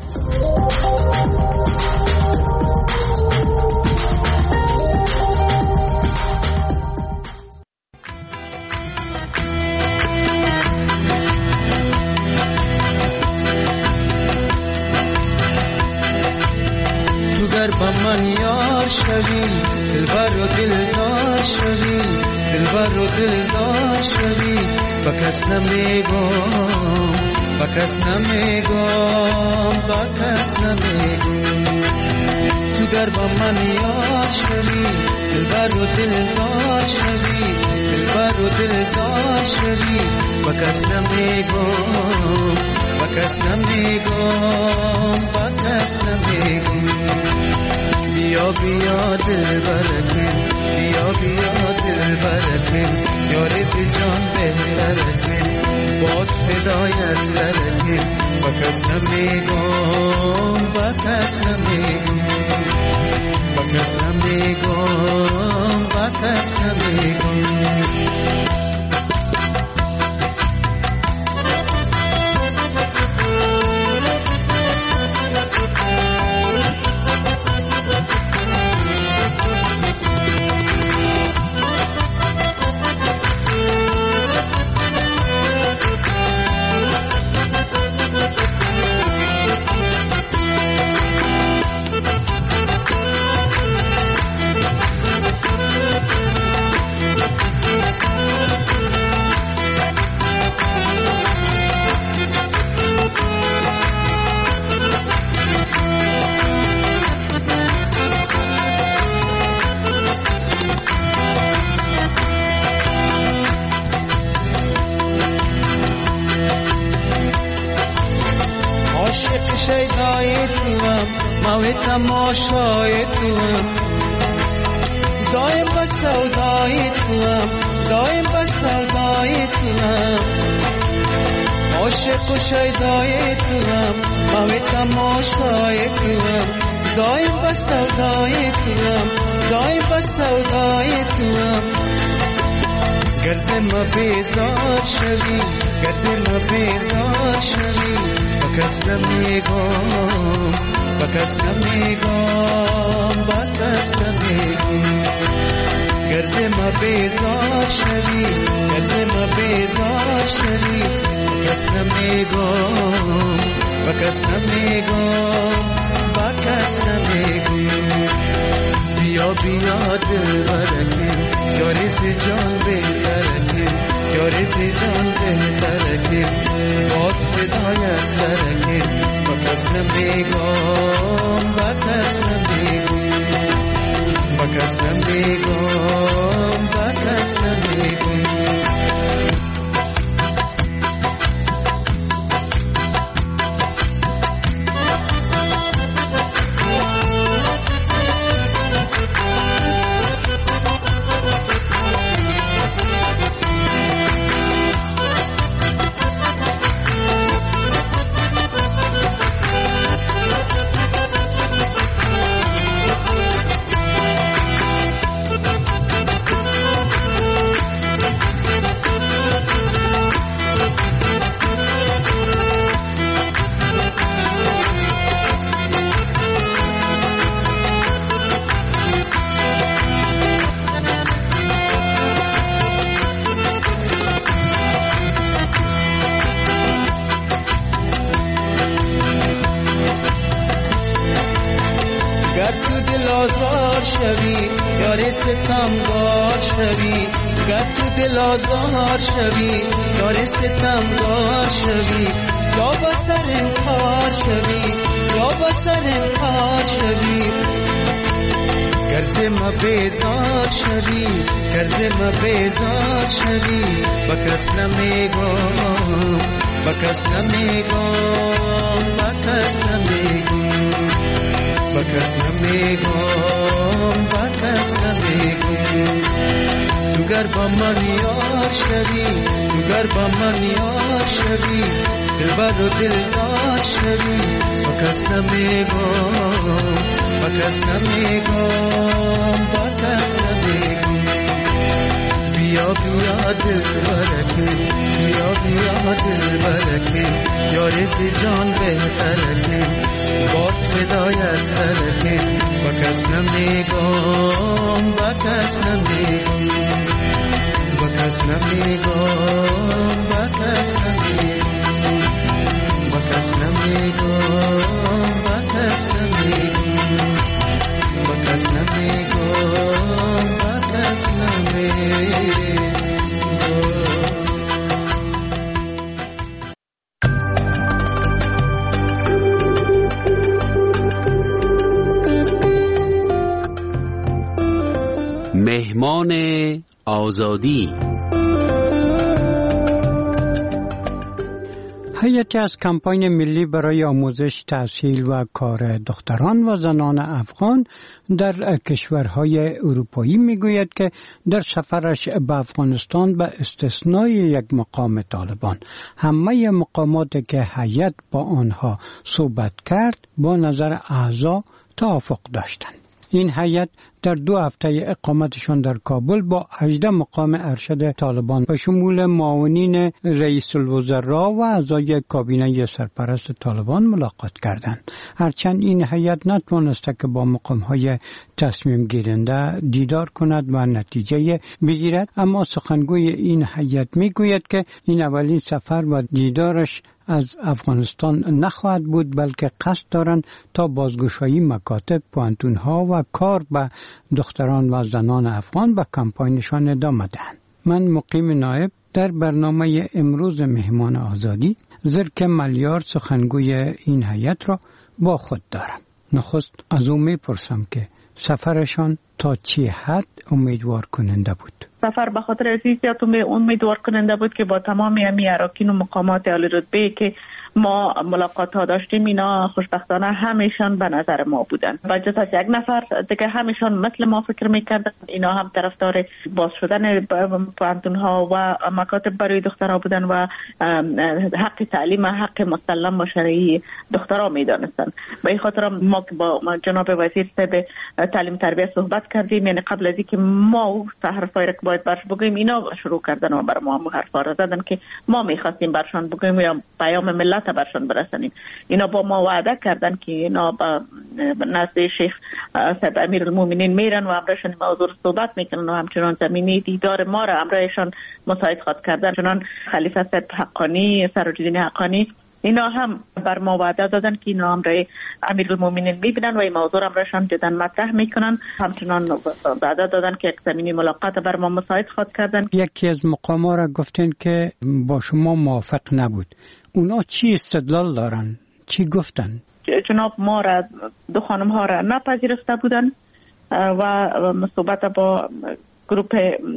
S15: با من یار شوی، دلبر و دلدار شوی، دلبر و دلدار شوی، با کس نمیگم، با کس نمیگم، با کس نمیگم. تو گر با من یار شوی، دلبر و دلدار شوی، دلبر و دلدار شوی، با کس نمیگم، با کس نمیگم، با کس نمیگم. بیا بیا دل برکن، بیا بیا دل برکن، یاری سی جان بهترکن، باد فدایت سرکن، با کس نمیگم، با کس نمیگم، با کس نمیگم، با کس نمیگم. تماشای توام، دایم با سودای توام، دایم با سودای توام، عاشق و شیدای توام، ما تماشای توام، دایم با سودای توام، دایم با سودای توام. گرز ما بیزار شوی، گرز ما بیزار شوی، با کس نمیگم، با کس نمیگم، با کس نمیگم. گرز ما بیزار شوی، گرز ما بیزار شوی، با کس نمیگم، با کس نمیگم، با کس نمیگم. بیا بیا دل برکن، یاری سی جان بهترکن، یاری سی جان بهترکن، باد فدایت سرکن، با کس نمیگم، با کس نمیگم، با کس نمیگم، با کس نمیگم. شوی یار ستمگار شوی گر تو دل آزار شوی یار ستمگار شوی یا با سر انکار شوی یا با سر انکار شوی گرز ما بیزار شوی گرز ما بیزار شوی با کس نمیگم با کس نمیگم با کس نمیگم با کس نمیگم با کس نمیگم تو گر با من یار شوی تو گر با من یار شوی دلبر و دلدار شوی با کس نمیگم با کس نمیگم با کس نمیگم بیا بیا دل برکه بیا بیا دل برکه یار سی جان بهترکه باد فدایت سرکه با کس نمیگم با کس نمیگم با کس نمیگم با کس نمیگم با کس نمیگم با کس نمیگم با کس نمیگم با کس نمیگم
S1: مهمان آزادی.
S16: هیئتی از کمپاین ملی برای آموزش، تحصیل و کار دختران و زنان افغان در کشورهای اروپایی میگوید که در سفرش به افغانستان به استثنای یک مقام طالبان همه مقاماتی که هیئت با آنها صحبت کرد با نظر اعضا توافق داشتند. این هیئت در دو هفته اقامتشان در کابل با هجده مقام ارشد طالبان به شمول معاونین رئیس الوزراء و اعضای کابینه سرپرست طالبان ملاقات کردند. هرچند این هیئت نتوانسته که با مقامهای تصمیم گیرنده دیدار کند و نتیجه بگیرد، اما سخنگوی این هیئت میگوید که این اولین سفر و دیدارش از افغانستان نخواهد بود، بلکه قصد دارند تا بازگشایی مکاتب، پوانتونها و کار به دختران و زنان افغان به کمپاینشان ادامه دهند. من مقیم نایب در برنامه امروز مهمان آزادی زرک ملیار سخنگوی این هیئت را با خود دارم. نخست از او میپرسم که سفرشان تا چه حد امیدوار کننده بود؟
S17: سفر به خاطر حیثیت امیدوار کننده بود که با تمام امی اراکین و مقامات عالی رتبه که ما ملاقات ها داشتیم، اینا خوشبختانه همیشان به نظر ما بودن. با جز از یک نفر دیگه همیشان مثل ما فکر میکردن. اینا هم طرفدار باز شدن پوانتون ها و مکاتب برای دخترها بودن و حق تعلیم حق مسلم و شرعی دخترها میدانستن. به این خاطر ما با جناب وزیر صاحب تعلیم تربیت صحبت کردیم، یعنی قبل از اینکه ما حرفای که باید برش بگوییم اینا شروع کردن و بر ما حرفا را زدن که ما میخواستیم برشان بگوییم یا پیام ملت برشان برسانیم. اینا با ما وعده کردن که اینا با نزد شیخ صاحب امیرالمومنین میرن و امرشان موضوع صحبت میکنن و همچنان زمینی دیدار ما را امرشان مساعد خواد کردن. چنان خلیفه صاحب حقانی، سراج الدین حقانی، اینا هم بر ما وعده دادن که اینا امر امیرالمومنین میبینن و این موضوع امرشان جدا مطرح میکنن. همچنان وعده دادن که یک زمینی ملاقات بر ما مساعد خواد کردن.
S16: یکی از مقاما را گفتن که با شما موافق نبود. اونا چی استدلال دارن؟ چی گفتن؟
S17: جناب ما را دو خانم ها را نپذیرفته بودن و صحبت با گروپ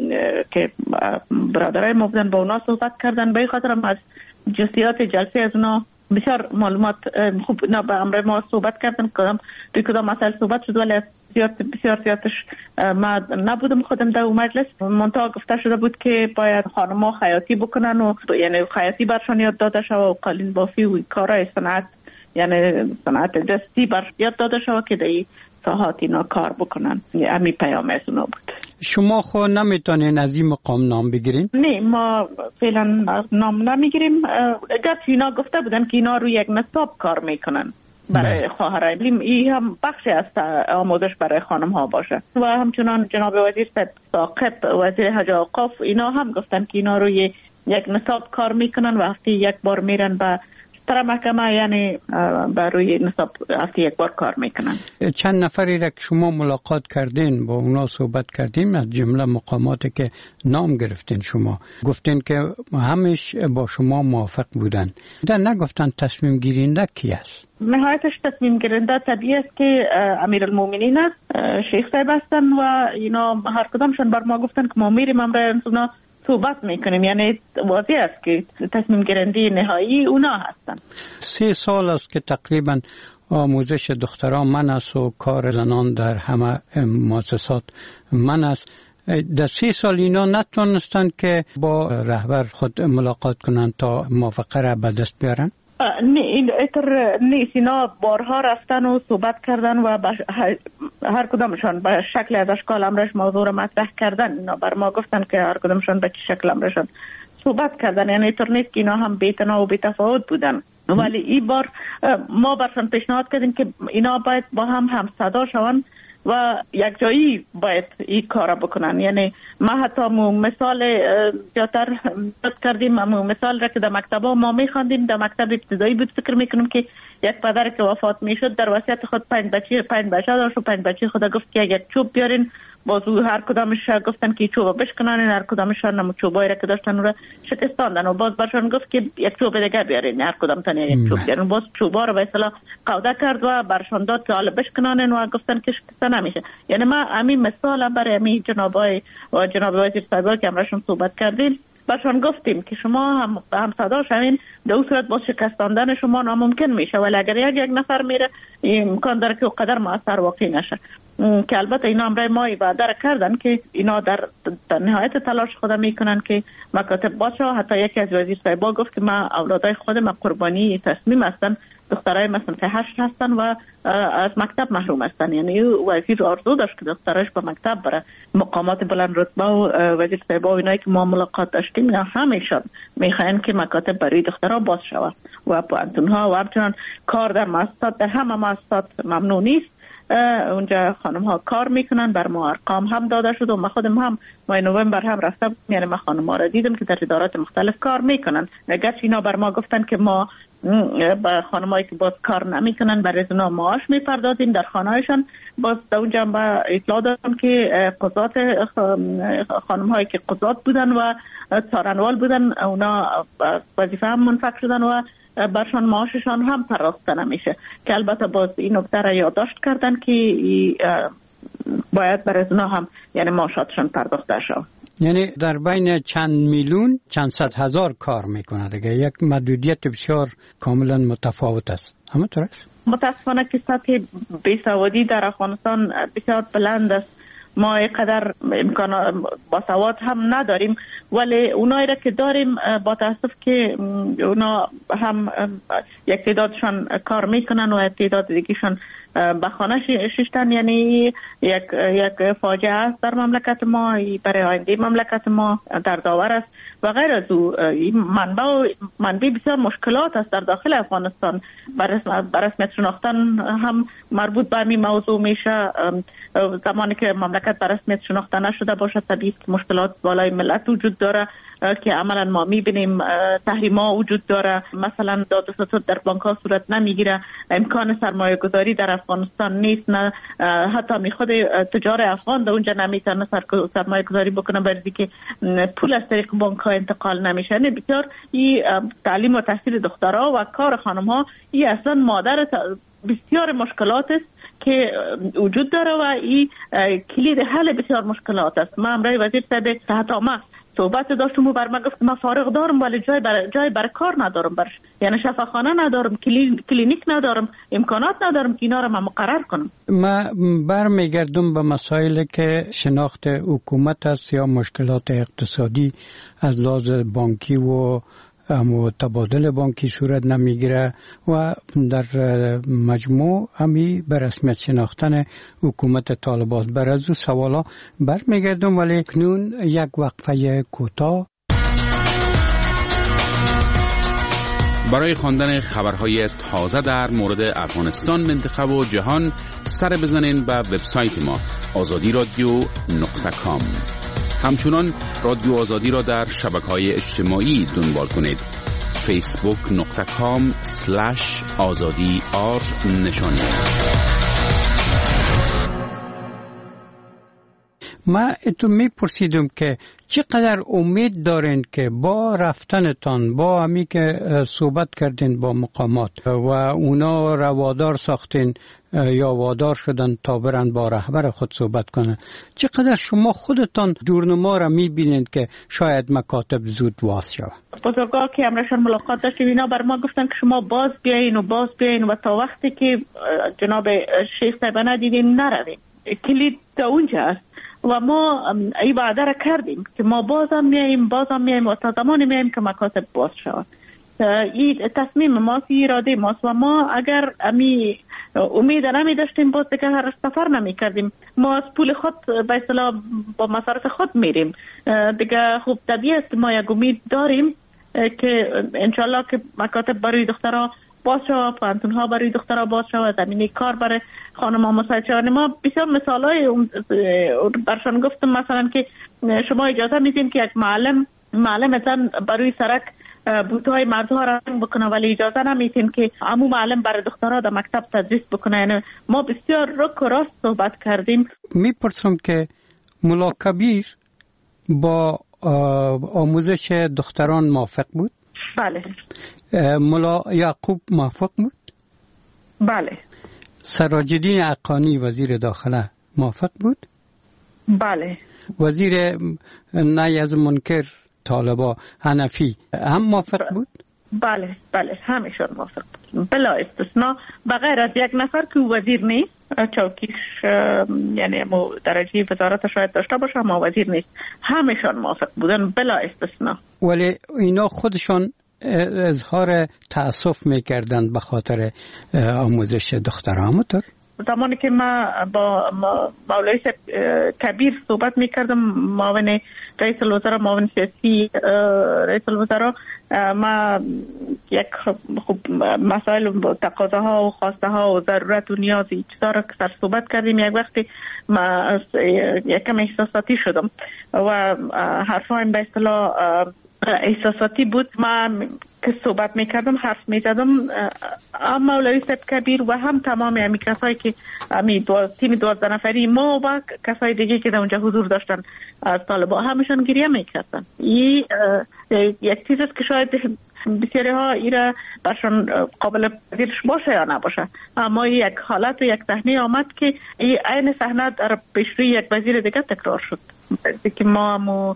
S17: که برادرای ما بودن با اونا صحبت کردن. به خاطر هم از جزئیات جلسه از اونا بسیار معلومات خوب نه به امر ما صحبت کردن. کدام توی کدام مسائل صحبت شد ولی زیاد بسیار زیادش ما نبودم خودم در مجلس. منتها گفته شده بود که باید خانم‌ها خیاطی بکنن و یعنی خیاطی برشان یاد داده شود و قالین بافی و کارهای صنعت یعنی صنعت دستی بر یاد داده شود که در ساحات اینا کار بکنن. امی پیام از اونا بود.
S16: شما خو نمیتونین از این مقام نام بگیرین؟
S17: نه ما فعلا نام نمیگیریم. اگر اینا گفته بودن که اینا روی یک نصاب کار میکنن برای خواهرای این هم بخشی از آموزش برای خانم ها باشه. و همچنان جناب وزیر ثاقب وزیر حج اوقاف اینا هم گفتن که اینا روی یک نصاب کار میکنن و هفته یک بار میرن به در محکمه یعنی بر روی نصاب هفته یک بار کار میکنن.
S16: چند نفری را که شما ملاقات کردین با اونا صحبت کردیم، از جمله مقاماتی که نام گرفتین شما گفتین که همش با شما موافق بودن، در نگفتن تصمیم گیرنده کی است؟
S17: نهایتش تصمیم گیرنده طبیعی است که امیرالمومنین است، شیخ صاحب هستن و اینا هر کدامشون بر ما گفتن که ما میریم امروز اونا صحبت میکنیم، یعنی واضح است که تصمیم گیرنده نهایی اونا هستن.
S16: سه سال است که تقریبا آموزش دختران من است و کار زنان در همه مؤسسات من است. در سه سال اینا نتونستن که با رهبر خود ملاقات کنن تا موافقه را به دست بیارن؟
S17: نه اینطور نیست، اینا بارها رفتن و صحبت کردن و هر کدامشان به شکل از اشکال امرش موضوع را مطرح کردن. اینا بر ما گفتن که هر کدامشان به چه شکل امرشان صحبت کردن، یعنی اینطور نیست که اینا هم بی‌تناوب و بی‌تفاوت بودن. ولی این بار ما برشان پیشنهاد کردیم که اینا باید با هم هم صدا شوند و یک جایی باید این کار بکنن. یعنی ما حتی مثال زیادتر کردیم، مثال را که در مکتب ها ما میخواندیم، در مکتب ابتدایی بود، فکر میکنم که یک پدر که وفات میشد در وصیت خود پنج بچه پنج بچه داشت و پنج بچه خود گفت که یک چوب بیارین، بازو هر کدامش گفتن که چوب بشکنن، هر کدامشان نمو چوبایی را که داشتن را شکستاندن و باز برشان گفت که یک چوب دیگه بیارین، هر کدام تن یک چوب بیارین، باز چوبا رو به اصطلاح قوده کرد و برشان داد که حالا بشکنن و گفتن که شکسته نمیشه. یعنی ما همین مثال برای همین جنابای و جناب وزیر صاحب که امرشون صحبت کردیم برشان گفتیم که شما هم هم صدا شوین، در اون صورت با شکستاندن شما ناممکن میشه، ولی اگر یک یک نفر میره امکان داره که اونقدر موثر واقع نشه. که البته اینا امرای ما وعده کردن که اینا در, در نهایت تلاش خود میکنن که مکاتب باشه. حتی یکی از وزیر صاحبا گفت که ما اولادای خودم قربانی تصمیم هستن، دخترای مثلا هشت هستن و از مکتب محروم هستن. یعنی وزیر آرزو داشت که دخترش به مکتب بره. مقامات بلند رتبه و وزیر صاحبا و اینایی که ما ملاقات داشتیم اینا همیشون میخواین که مکاتب برای دخترها باز شود و پانتونها و همچنان کار در مؤسسات، در همه مؤسسات ممنوع نیست. اونجا خانم ها کار میکنن، بر ما ارقام هم داده شد و ما خودم هم ماه نوامبر هم رفتم، یعنی ما خانم ها را دیدم که در ادارات مختلف کار میکنن. گرچه اینا بر ما گفتن که ما با خانمایی که باز کار نمیکنن برای اونا معاش میپردازیم در خانه‌هایشان، باز در اونجا با اطلاع دادم که قضات خانم هایی که قضات بودن و څارنوال بودن اونا وظیفه هم منفک شدن و برشان معاششان هم پرداخته نمیشه. که البته باز این نکته را یادداشت کردن که باید برای اونا هم یعنی معاشاتشان پرداخته شد.
S16: یعنی در بین چند میلیون چند صد هزار کار میکنه دیگه، یک محدودیت بسیار کاملا متفاوت است. همینطور است؟
S17: متاسفانه که سطح بیسوادی در افغانستان بسیار بلند است. ما اینقدر امکان باسواد هم نداریم، ولی اونایی را که داریم با تاسف که اونا هم یک تعدادشان کار میکنن و یک تعداد دیگهشان به خانه ششتن. یعنی یک یک فاجعه است در مملکت ما، برای آینده مملکت ما در داور است و غیر از او منبع و منبع بسیار مشکلات است در داخل افغانستان. بر رسمیت شناختن هم مربوط به همین موضوع میشه. زمانی که مملکت بر رسمیت شناخته نشده باشه طبیعی است مشکلات بالای ملت وجود داره که عملا ما میبینیم تحریما وجود داره. مثلا داد و ستد در بانک ها صورت نمیگیره، امکان سرمایه گذاری در افغانستان نیست، نه حتی می خود تجار افغان در اونجا نمیتونه سرمایه گذاری بکنه برای که پول از طریق بانک ها انتقال نمیشه. یعنی بسیار این تعلیم و تحصیل دخترها و کار خانم ها این اصلا مادر بسیار مشکلات است که وجود داره و این کلید حل بسیار مشکلات است. ما امروز وزیر صاحب صحت عامه صحبت داشتم و بر من گفت ما فارغ دارم ولی جای بر جای بر کار ندارم، برش یعنی شفاخانه ندارم، کلین، کلینیک ندارم، امکانات ندارم که اینا رو من مقرر کنم.
S16: ما برمیگردم به مسائلی که شناخت حکومت است یا مشکلات اقتصادی از لحاظ بانکی و اما تبادل بانکی صورت نمیگیره و در مجموع همی به رسمیت شناختن حکومت طالبان. بر از او سوالا برمیگردم ولی کنون یک وقفه کوتاه.
S18: برای خواندن خبرهای تازه در مورد افغانستان، منطقه و جهان سر بزنین به وبسایت ما آزادی رادیو نقطه کام. همچنان رادیو آزادی را در شبکه‌های اجتماعی دنبال کنید. فیسبوک نقطه کام سلش آزادی آر نشان می‌دهید.
S16: ما اتون می پرسیدم که چقدر امید دارین که با رفتنتان با همی که صحبت کردین با مقامات و اونا روادار ساختین یا وادار شدن تا برن با رهبر خود صحبت کنن، چقدر شما خودتان دورنما را می بینید که شاید مکاتب زود واس شود؟
S17: بزرگا که امرشان ملاقات داشتیم اینا بر ما گفتن که شما باز بیاین و باز بیاین و تا وقتی که جناب شیخ صاحب ندیدین نروین. کلید تا اونجا است و ما ای وعده را کردیم که ما بازم میاییم بازم میاییم و تا زمانی میاییم که مکاتب باز شود. این تصمیم ماست، اراده ماست و ما اگر امی امید نمی داشتیم باز دیگه هر سفر نمی کردیم. ما از پول خود به اصطلاح با مصارف خود میریم دیگه. خوب طبیعی است ما یک امید داریم که انشالله که مکاتب برای دخترها باز شود، پانتون ها برای دخترها باز شود، زمینه کار برای خانم ها مساعد شود. ما بسیار مثال های برشان گفتم مثلا که شما اجازه میدین که یک معلم معلم زن برای سرک بوتهای مردها را بکنه ولی اجازه نمیتین که عمو معلم برای دخترها در مکتب تدریس بکنه. یعنی ما بسیار رک و راست صحبت کردیم.
S16: میپرسم که ملا کبیر با آموزش دختران موافق بود؟
S17: بله.
S16: ملا یعقوب موافق بود؟
S17: بله.
S16: سراج‌الدین حقانی وزیر داخله موافق بود؟
S17: بله.
S16: وزیر نهی از منکر طالبا حنفی هم موافق بود؟
S17: بله بله همیشون موافق بود بلا استثناء، بغیر از یک نفر که وزیر نیست، چوکیش یعنی درجه وزارت شاید داشته باشه اما وزیر نیست، همیشون موافق بودن بلا استثناء.
S16: ولی اینا خودشون اظهار تأسف میکردن به خاطر آموزش دخترها. همونطور
S17: زمانی که ما با مولوی کبیر صحبت میکردم، معاون رئیس الوزراء، معاون سیاسی رئیس الوزراء، ما یک خوب مسائل تقاضاها و خواسته ها و ضرورت و نیازی چیزا را سر صحبت کردیم. یک وقتی ما یکم احساساتی شدم و حرفایم به اصطلاح احساساتی بود. من که صحبت میکردم حرف میزدم، هم مولوی صاحب کبیر و هم تمام امی کسایی که امی دو تیم دوازده نفری ما و کسای دیگه که در اونجا حضور داشتن از طالبا همشون گریه میکردن. این یک چیز است که شاید بسیاری ها ایره برشان قابل پذیرش باشه یا نباشه، اما یک حالت و یک صحنه آمد که این عین صحنه در پیش روی یک وزیر دیگه تکرار شد که ما مو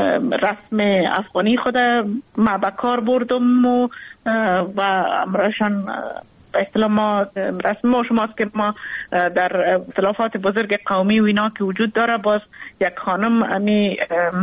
S17: رسم افغانی خود ما به کار بردم و و امرشان به اصطلاح ما رسم ما شماست که ما در اختلافات بزرگ قومی و اینا که وجود داره باز یک خانم امی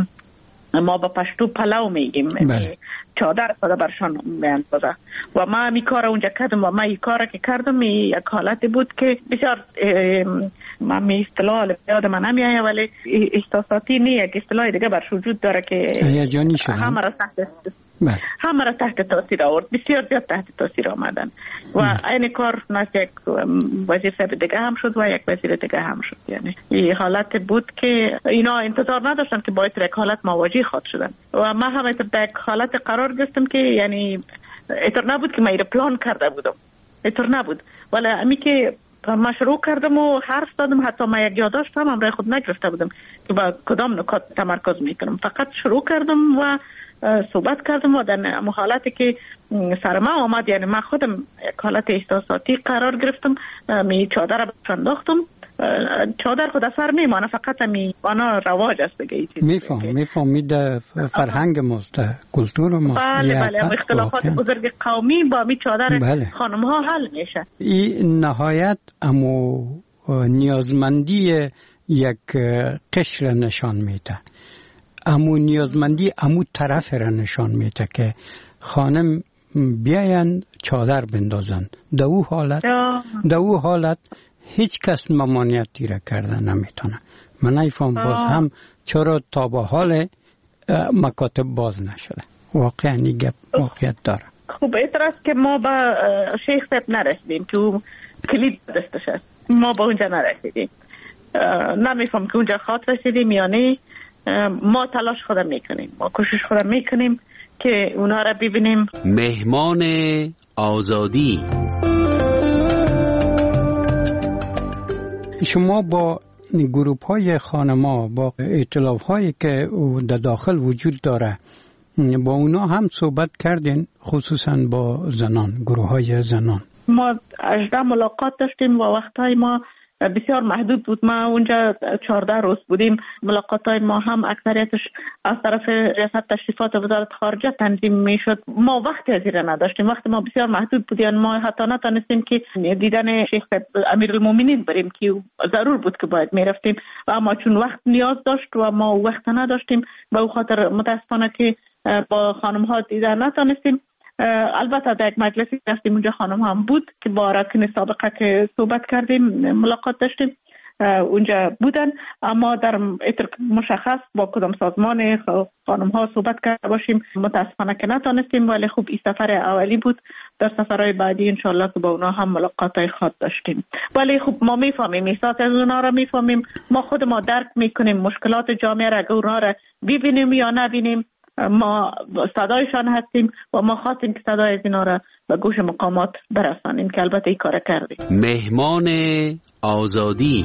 S17: ما با پشتو پلو میگیم، بله. چادر خدا برشان میاندازه و ما می کار اونجا کردم و ما این کار که کردم یک حالت بود که بسیار ما می اصطلاح یاد من نمیایه ولی احساساتی نه، یک اصطلاح دیگه برش وجود داره که همه را تحت همه را تحت تاثیر آورد، بسیار زیاد تحت تاثیر آمدن و این کار ناست یک وزیر صاحب دیگه هم شد و یک وزیر دیگه هم شد. یعنی این حالت بود که اینا انتظار نداشتن که باید یک حالت مواجه خود شدن و ما هم در یک حالت قرار گرفتم که یعنی ایطور نبود که ما ایره پلان کرده بودم، ایطور نبود ولی امی که ما شروع کردم و حرف دادم، حتی ما یک یادداشت هم امرای خود نگرفته بودم که با کدام نکات تمرکز میکنم، فقط شروع کردم و صحبت کردم و در حالتی که سر ما آمد یعنی من خودم یک حالت احساساتی قرار گرفتم، می چادر را بشنداختم. چادر خود اثر میمانه، فقط می آنها رواج است دیگه.
S16: میفهم میفهم میده فرهنگ ماست، کلتور ماست.
S17: بله بله اختلافات بزرگ قومی با می چادر بله. خانم ها حل میشه.
S16: این نهایت امو نیازمندی یک قشر نشان میده، امو نیازمندی امو طرف را نشان میده که خانم بیاین چادر بندازن. در او حالت در او حالت هیچ کس ممانعتی را کردن نمیتونه. من نمیفهم باز هم چرا تا به حال مکاتب باز نشده. واقعا این گپ واقعیت داره.
S17: خوب اعتراض که ما با شیخ صاحب نرسیدیم که کلید دستش است، ما با اونجا نرسیدیم. نمیفهم که اونجا خاط رسیدیم یا نه. ما تلاش خودم میکنیم، ما کوشش خودم میکنیم که اونا را ببینیم.
S18: مهمان آزادی.
S16: شما با گروپ های خانما، با ائتلاف هایی که در داخل وجود داره، با اونا هم صحبت کردین، خصوصا با زنان، گروه های زنان؟
S17: ما هجده ملاقات داشتیم و وقتهای ما بسیار محدود بود. ما اونجا چهارده روز بودیم. ملاقات های ما هم اکثریتش از طرف ریاست تشریفات وزارت خارجه تنظیم می شد. ما وقتی از این نداشتیم، وقت ما بسیار محدود بود، یعنی ما حتی نتونستیم که دیدن شیخ امیرالمومنین بریم که ضرور بود که باید می رفتیم و اما چون وقت نیاز داشت و ما وقت نداشتیم، به او خاطر متاسفانه که با خانم ها دیدن نتونستیم. البته در یک مجلسی رفتیم اونجا خانم هم بود که با رکن سابقه که صحبت کردیم ملاقات داشتیم، اونجا بودن، اما در مشخص با کدام سازمان خانم ها صحبت کرده باشیم متاسفانه که نتونستیم، ولی خوب این سفر اولی بود. در سفرهای بعدی انشالله که با اونا هم ملاقات های خاص داشتیم. ولی خوب ما میفهمیم، احساس از اونا را میفهمیم، ما خود ما درک میکنیم مشکلات جامعه را، اگر اونا را ببینیم یا نبینیم ما صدایشان هستیم و ما خواستیم که صدای از اینا را به گوش مقامات برسانیم که البته این کار کردیم.
S18: مهمان آزادی.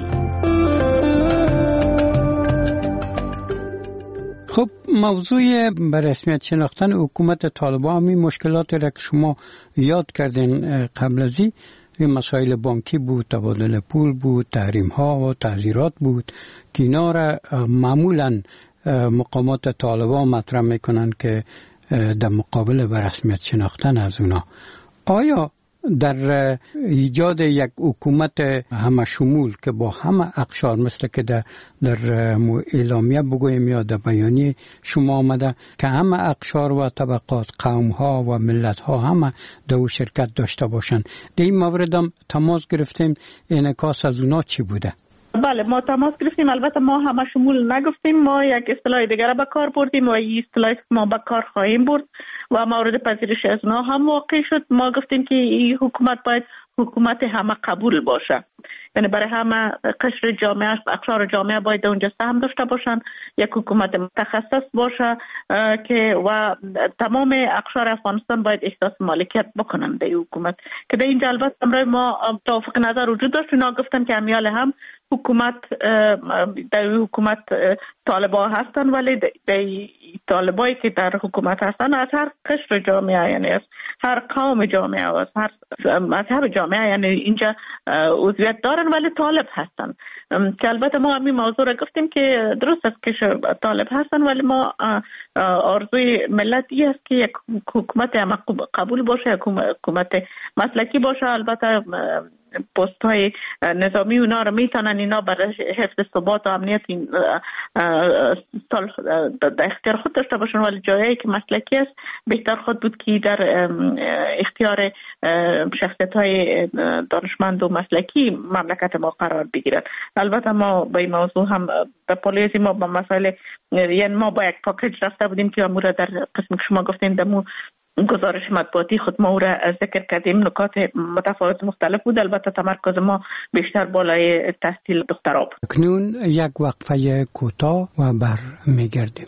S16: خب موضوع به رسمیت شناختن حکومت طالبان، همین مشکلات را که شما یاد کردین قبل از این، مسائل بانکی بود، تبادل پول بود، تحریم ها و تعزیرات بود که اینا را معمولاً مقامات طالبان مطرح میکنن که در مقابل به رسمیت شناختن از اونا. آیا در ایجاد یک حکومت همه شمول که با همه اقشار، مثل که در, در اعلامیه بگویم یا در بیانیه شما آمده که همه اقشار و طبقات، قوم ها و ملت ها همه در او شرکت داشته باشن، در این مورد هم تماس گرفتیم، انعکاس از اونا چی بوده؟
S17: بله ما تماس گرفتیم، البته ما همه شمول نگفتیم، ما یک اصطلاح دیگر به کار بردیم و این اصطلاحی ما به کار خواهیم برد و مورد پذیرش از اونا هم واقع شد. ما گفتیم که این حکومت باید حکومت همه قبول باشه، یعنی برای همه قشر جامعه، اقشار جامعه باید اونجا سهم داشته باشن، یک حکومت متخصص باشه که و تمام اقشار افغانستان باید احساس مالکیت بکنن به حکومت. که در اینجا البته امروز ما توافق نظر وجود داشت، اونا گفتن که امیال هم حکومت در حکومت طالبا هستن، ولی در طالبایی که در حکومت هستن از هر قشر جامعه، یعنی از هر قوم جامعه و از هر مذهب جامعه، یعنی اینجا عضویت دارن ولی طالب هستن. که البته ما همین موضوع را گفتیم که درست است که طالب هستن، ولی ما آرزوی ملتی است که یک حکومت هم قبول باشه، یک حکومت مسلکی باشه. البته پست های نظامی اونا رو میتونن اینا برای حفظ ثبات و امنیت در اختیار خود داشته باشن، ولی جایی که مسلکی است بهتر خود بود که در اختیار شخصیت های دانشمند و مسلکی مملکت ما قرار بگیرد. البته ما به این موضوع هم در پالیسی ما با مسائل، یعنی ما با یک پاکیج رفته بودیم که امور در قسم که شما گفتین دمو گزارش مطبوعاتی خود ما را ذکر کردیم، نکات متفاوت مختلف بود. البته تمرکز ما بیشتر بالای تحصیل دخترها بود.
S16: اکنون یک وقفه کوتاه و بر میگردیم.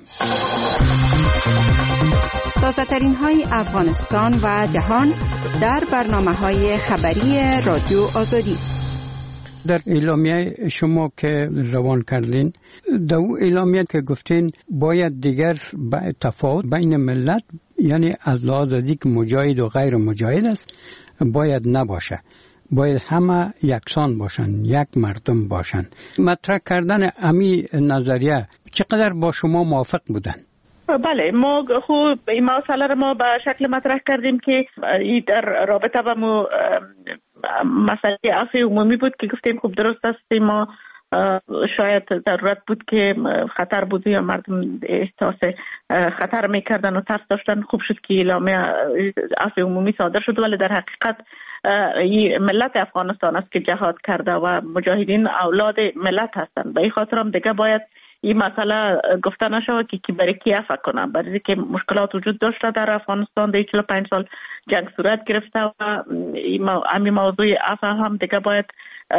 S19: تازه ترین های افغانستان و جهان در برنامه های خبری رادیو آزادی.
S16: در اعلامیه شما که روان کردین، در اون اعلامیه که گفتین باید دیگر تفاوت بین ملت، یعنی از لحاظ که مجاهد و غیر مجاهد است، باید نباشه، باید همه یکسان باشن، یک مردم باشن. مطرح کردن امی نظریه چقدر با شما موافق بودن؟
S17: بله ما خوب این مسئله رو ما به شکل مطرح کردیم که در رابطه با مو مسئله عفو عمومی بود که گفتیم خوب درست است، ما شاید ضرورت بود که خطر بود یا مردم احساس خطر میکردن و ترس داشتن. خوب شد که اعلامیه عفو عمومی صادر شد، ولی در حقیقت این ملت افغانستان است که جهاد کرده و مجاهدین اولاد ملت هستند. به این خاطر هم دیگه باید این مسئله گفته نشود که کی برای کی عفو کنه، برای که مشکلات وجود داشته در افغانستان، در چهل و پنج سال جنگ صورت گرفته و همین موضوع عفو هم دیگه باید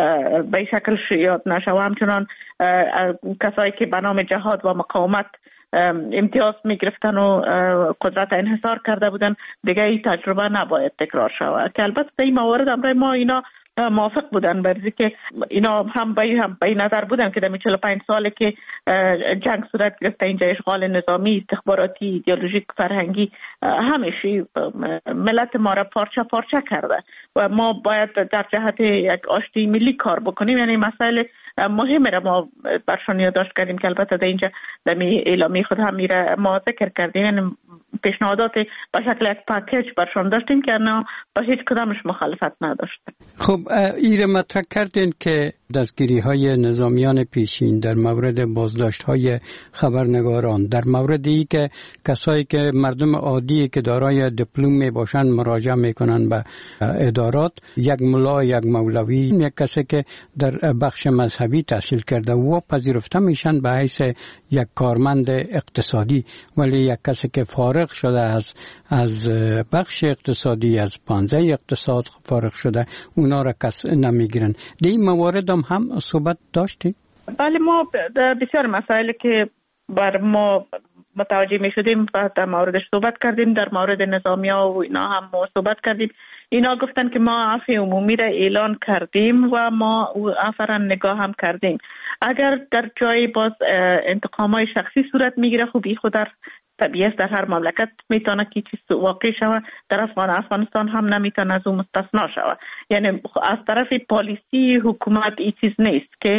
S17: به شکل یاد نشود. همچنان کسایی که به نام جهاد و مقاومت امتیاز میگرفتن و قدرت انحصار کرده بودن، دیگه این تجربه نباید تکرار شود. که البته این موارد امروز ما اینا موافق بودن، برای که اینا هم به هم به نظر بودن که در چهل و پنج ساله که جنگ صورت گرفته اینجا اشغال نظامی، استخباراتی، ایدئولوژیک، فرهنگی همیشه ملت ما را پارچه پارچه کرده و ما باید در جهت یک آشتی ملی کار بکنیم. یعنی مسائل مهمه را ما برشان یادداشت کردیم که البته در اینجا در اعلامی خود هم میره ما ذکر کردیم، یعنی پیشنهادات به شکل یک پاکیج برشان داشتیم که نه با هیچ کدامش مخالفت نداشتیم.
S16: خب ایره مطرح کردین که دستگیری های نظامیان پیشین در مورد بازداشت های خبرنگاران، در مورد ای که کسایی که مردم عادی که دارای دیپلم می باشند مراجعه میکنن به ادارات، یک ملا، یک مولوی، یک کسی که در بخش مذهبی تحصیل کرده و پذیرفته میشن به حیث یک کارمند اقتصادی، ولی یک کسی که فارغ شده از از بخش اقتصادی، از پانزه اقتصاد فارغ شده، اونا را کس نمیگیرن. در این موارد هم, هم صحبت داشتیم؟
S17: بله، ما بسیار مسائلی که بر ما متوجه می شدیم و در موردش صحبت کردیم. در مورد نظامی ها و اینا هم ما صحبت کردیم. اینا گفتن که ما عفو عمومی را اعلان کردیم و ما عفو را نگاه هم کردیم. اگر در جای باز انتقام های شخصی صورت میگیره، خب این خود در طبیعی در هر مملکت میتونه که چیز واقع شود، در افغان افغانستان هم نمیتونه از اون مستثنا شود. یعنی از طرف پالیسی حکومت این چیز نیست که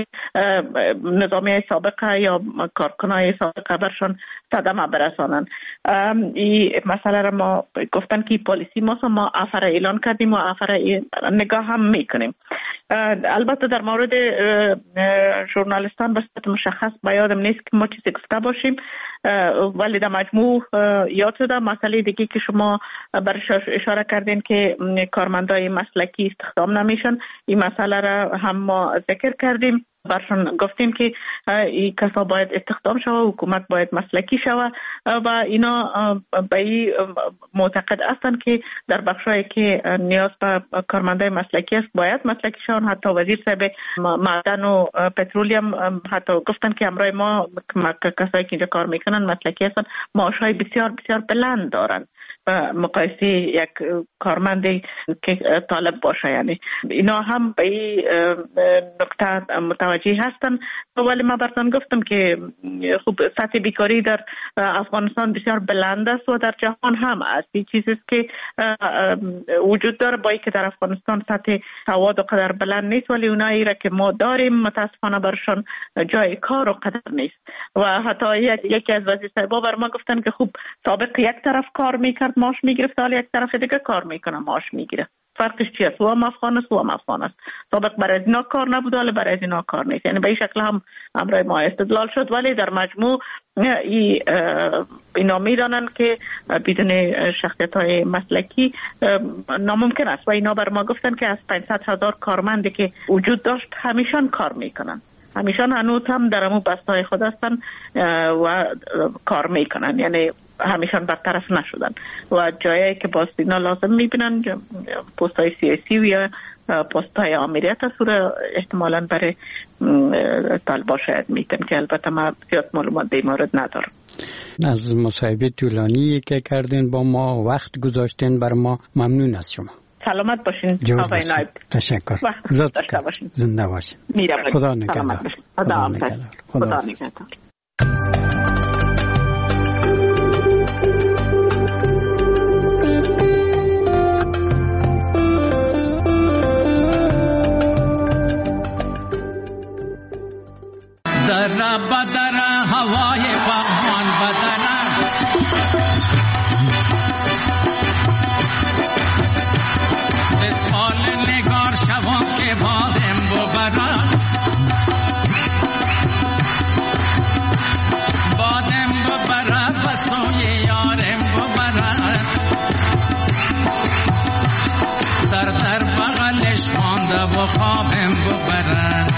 S17: نظامی سابقه یا کارکنای سابقه برشان صدمه برسانن. این مسئله را ما گفتن که پالیسی ما ما افر اعلان کردیم و افر نگاه هم میکنیم. البته در مورد ژورنالیستان به صورت مشخص به یادم نیست که ما چیزی گفته باشیم، ولی در مجموع یاد شده. مسئله دیگه که شما برش اشاره کردین که کارمندای مسلکی استخدام نمیشن، این مسئله را هم ما ذکر کردیم. برشان گفتیم که این کسا باید استخدام شود، حکومت باید مسلکی شود و اینا به این معتقد هستند که در بخشایی که نیاز به کارمندای مسلکی است باید مسلکی شون. حتی وزیر صاحب معدن و پترولیم حتی گفتن که امرای ما کسایی که اینجا کار میکنن مسلکی هستن، معاشهای بسیار بسیار بلند دارن مقایسه یک کارمندی که طالب باشه. یعنی اینا هم به این نکته متوجه هستن. ولی ما براتون گفتم که خوب سطح بیکاری در افغانستان بسیار بلند است و در جهان هم است. این چیزی است که وجود داره، با اینکه در افغانستان سطح سواد و قدر بلند نیست، ولی اونایی را که ما داریم متاسفانه برشان جای کار و قدر نیست. و حتی یکی از وزیر صاحبا بر ما گفتن که خوب سابق یک طرف کار میکرد معاش میگرفت، حالا یک طرف دیگه کار میکنه معاش میگیره. فرقش چی است؟ او هم افغان است، او هم افغان است. سابق برای اینا کار نبود، ولی برای از اینا کار نیست. یعنی به این شکل هم امرای ما استدلال شد. ولی در مجموع ای اینا میدانن که بدون شخصیت های مسلکی ناممکن است و اینا بر ما گفتن که از پانصد هزار کارمندی که وجود داشت همیشان کار میکنن، همیشان هنوز هم در امو بستای خود هستن و کار میکنن. یعنی همیشان برطرف نشدن و جایی که باز اینا لازم میبینن پست های سیاسی و یا پست های آمریت هست و احتمالاً برای طالبا شاید میتن که البته ما زیاد معلومات در مورد ندارم.
S16: از مصاحبه طولانی که کردین با ما وقت گذاشتین بر ما ممنون از شما.
S17: سلامت باشین آقای نایب.
S16: تشکر.
S17: وقت داشته باشین.
S16: زنده باشین.
S17: میرم.
S16: خدا نگهدار.
S17: خدا نگهدار. خدا نگهدار.
S20: در بدر هوای فغان بدر اسمال نگار شوان که بادم ببرد بادم ببرد و سوی یارم ببرد سر در بغلش مانده و خوابم ببرد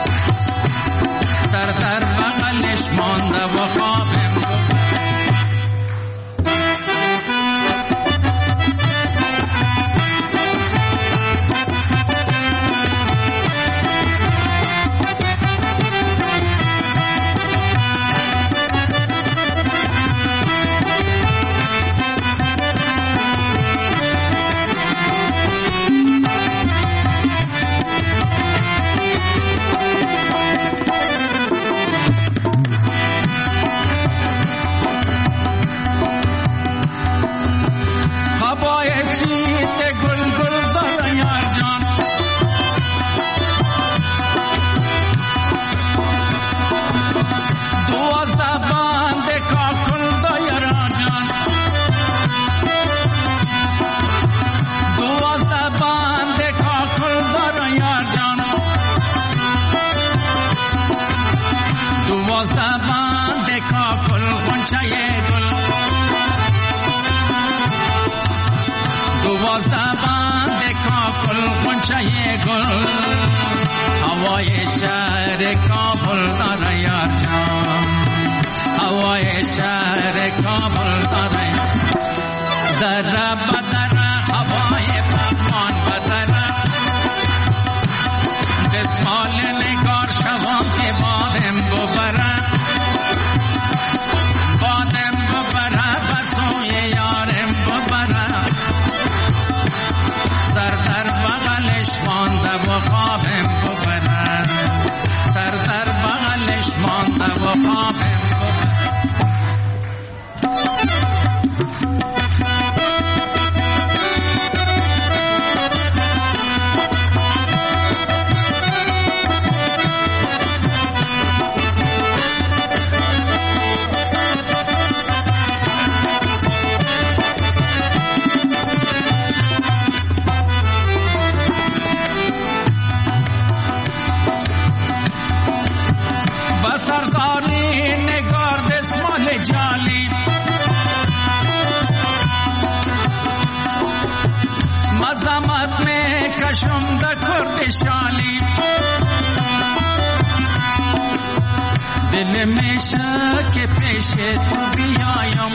S20: سر در بغلش مانده و خوابم دوازده بند کاکل دایر جان دوازده بند کاکل دایر جان دوازده بند کاکل غنچه گل دوازده بند کاکل غنچه گل هوای شهر کابل داره یار جان هوای شهر کابل داره در بدر هوای پاکمان بدر دستمال نگار شوان که بادم ببره بادم ببره بسوی یارم ببره سر در بغلش مانده و خوابم ببره سر در بغلش مانده و خوابم ببره سرداری نگار دستمال جالی مزامت میں کشم دا کرد شالی دل میں شک پیش تو بیایم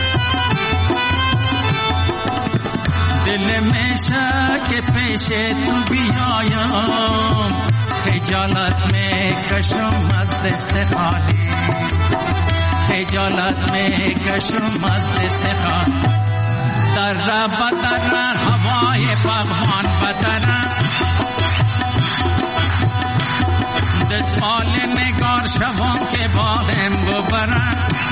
S20: دل میں شک پیش تو بیایم خجالت میں کشم از دست خالی خجالت میں کشم از دست خالی در بدر هوای پاکمان بدر دستمال نگار شوان که بادم ببره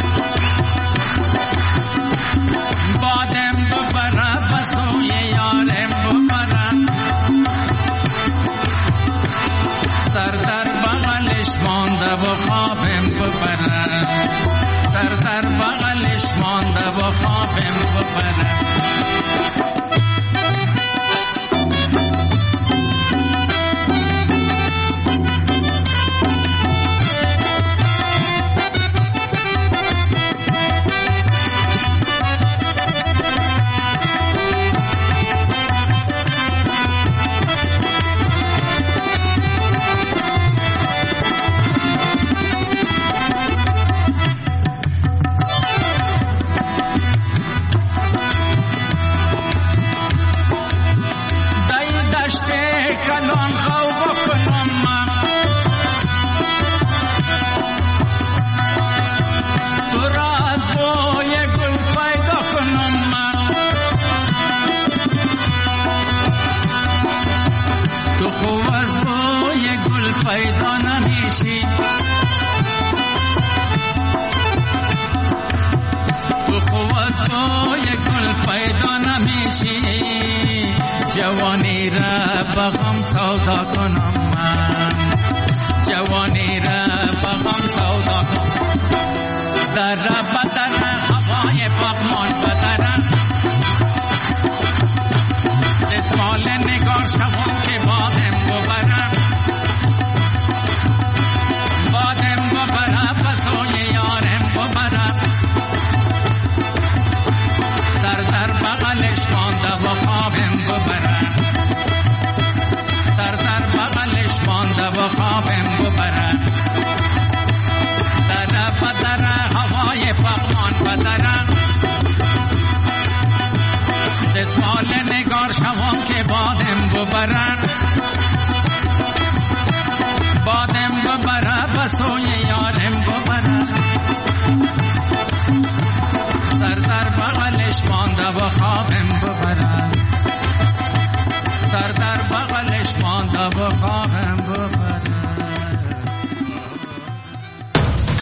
S20: بادم ببره بسوی یارم ببره سر در بغلش مانده و خوابم ببره سر در بغلش مانده و خوابم ببره پیدا نمیشی تو خوات با یک گل پیدا نمیشی جوانی را بغم سودا کنم من جوانی را بغم سودا کنم در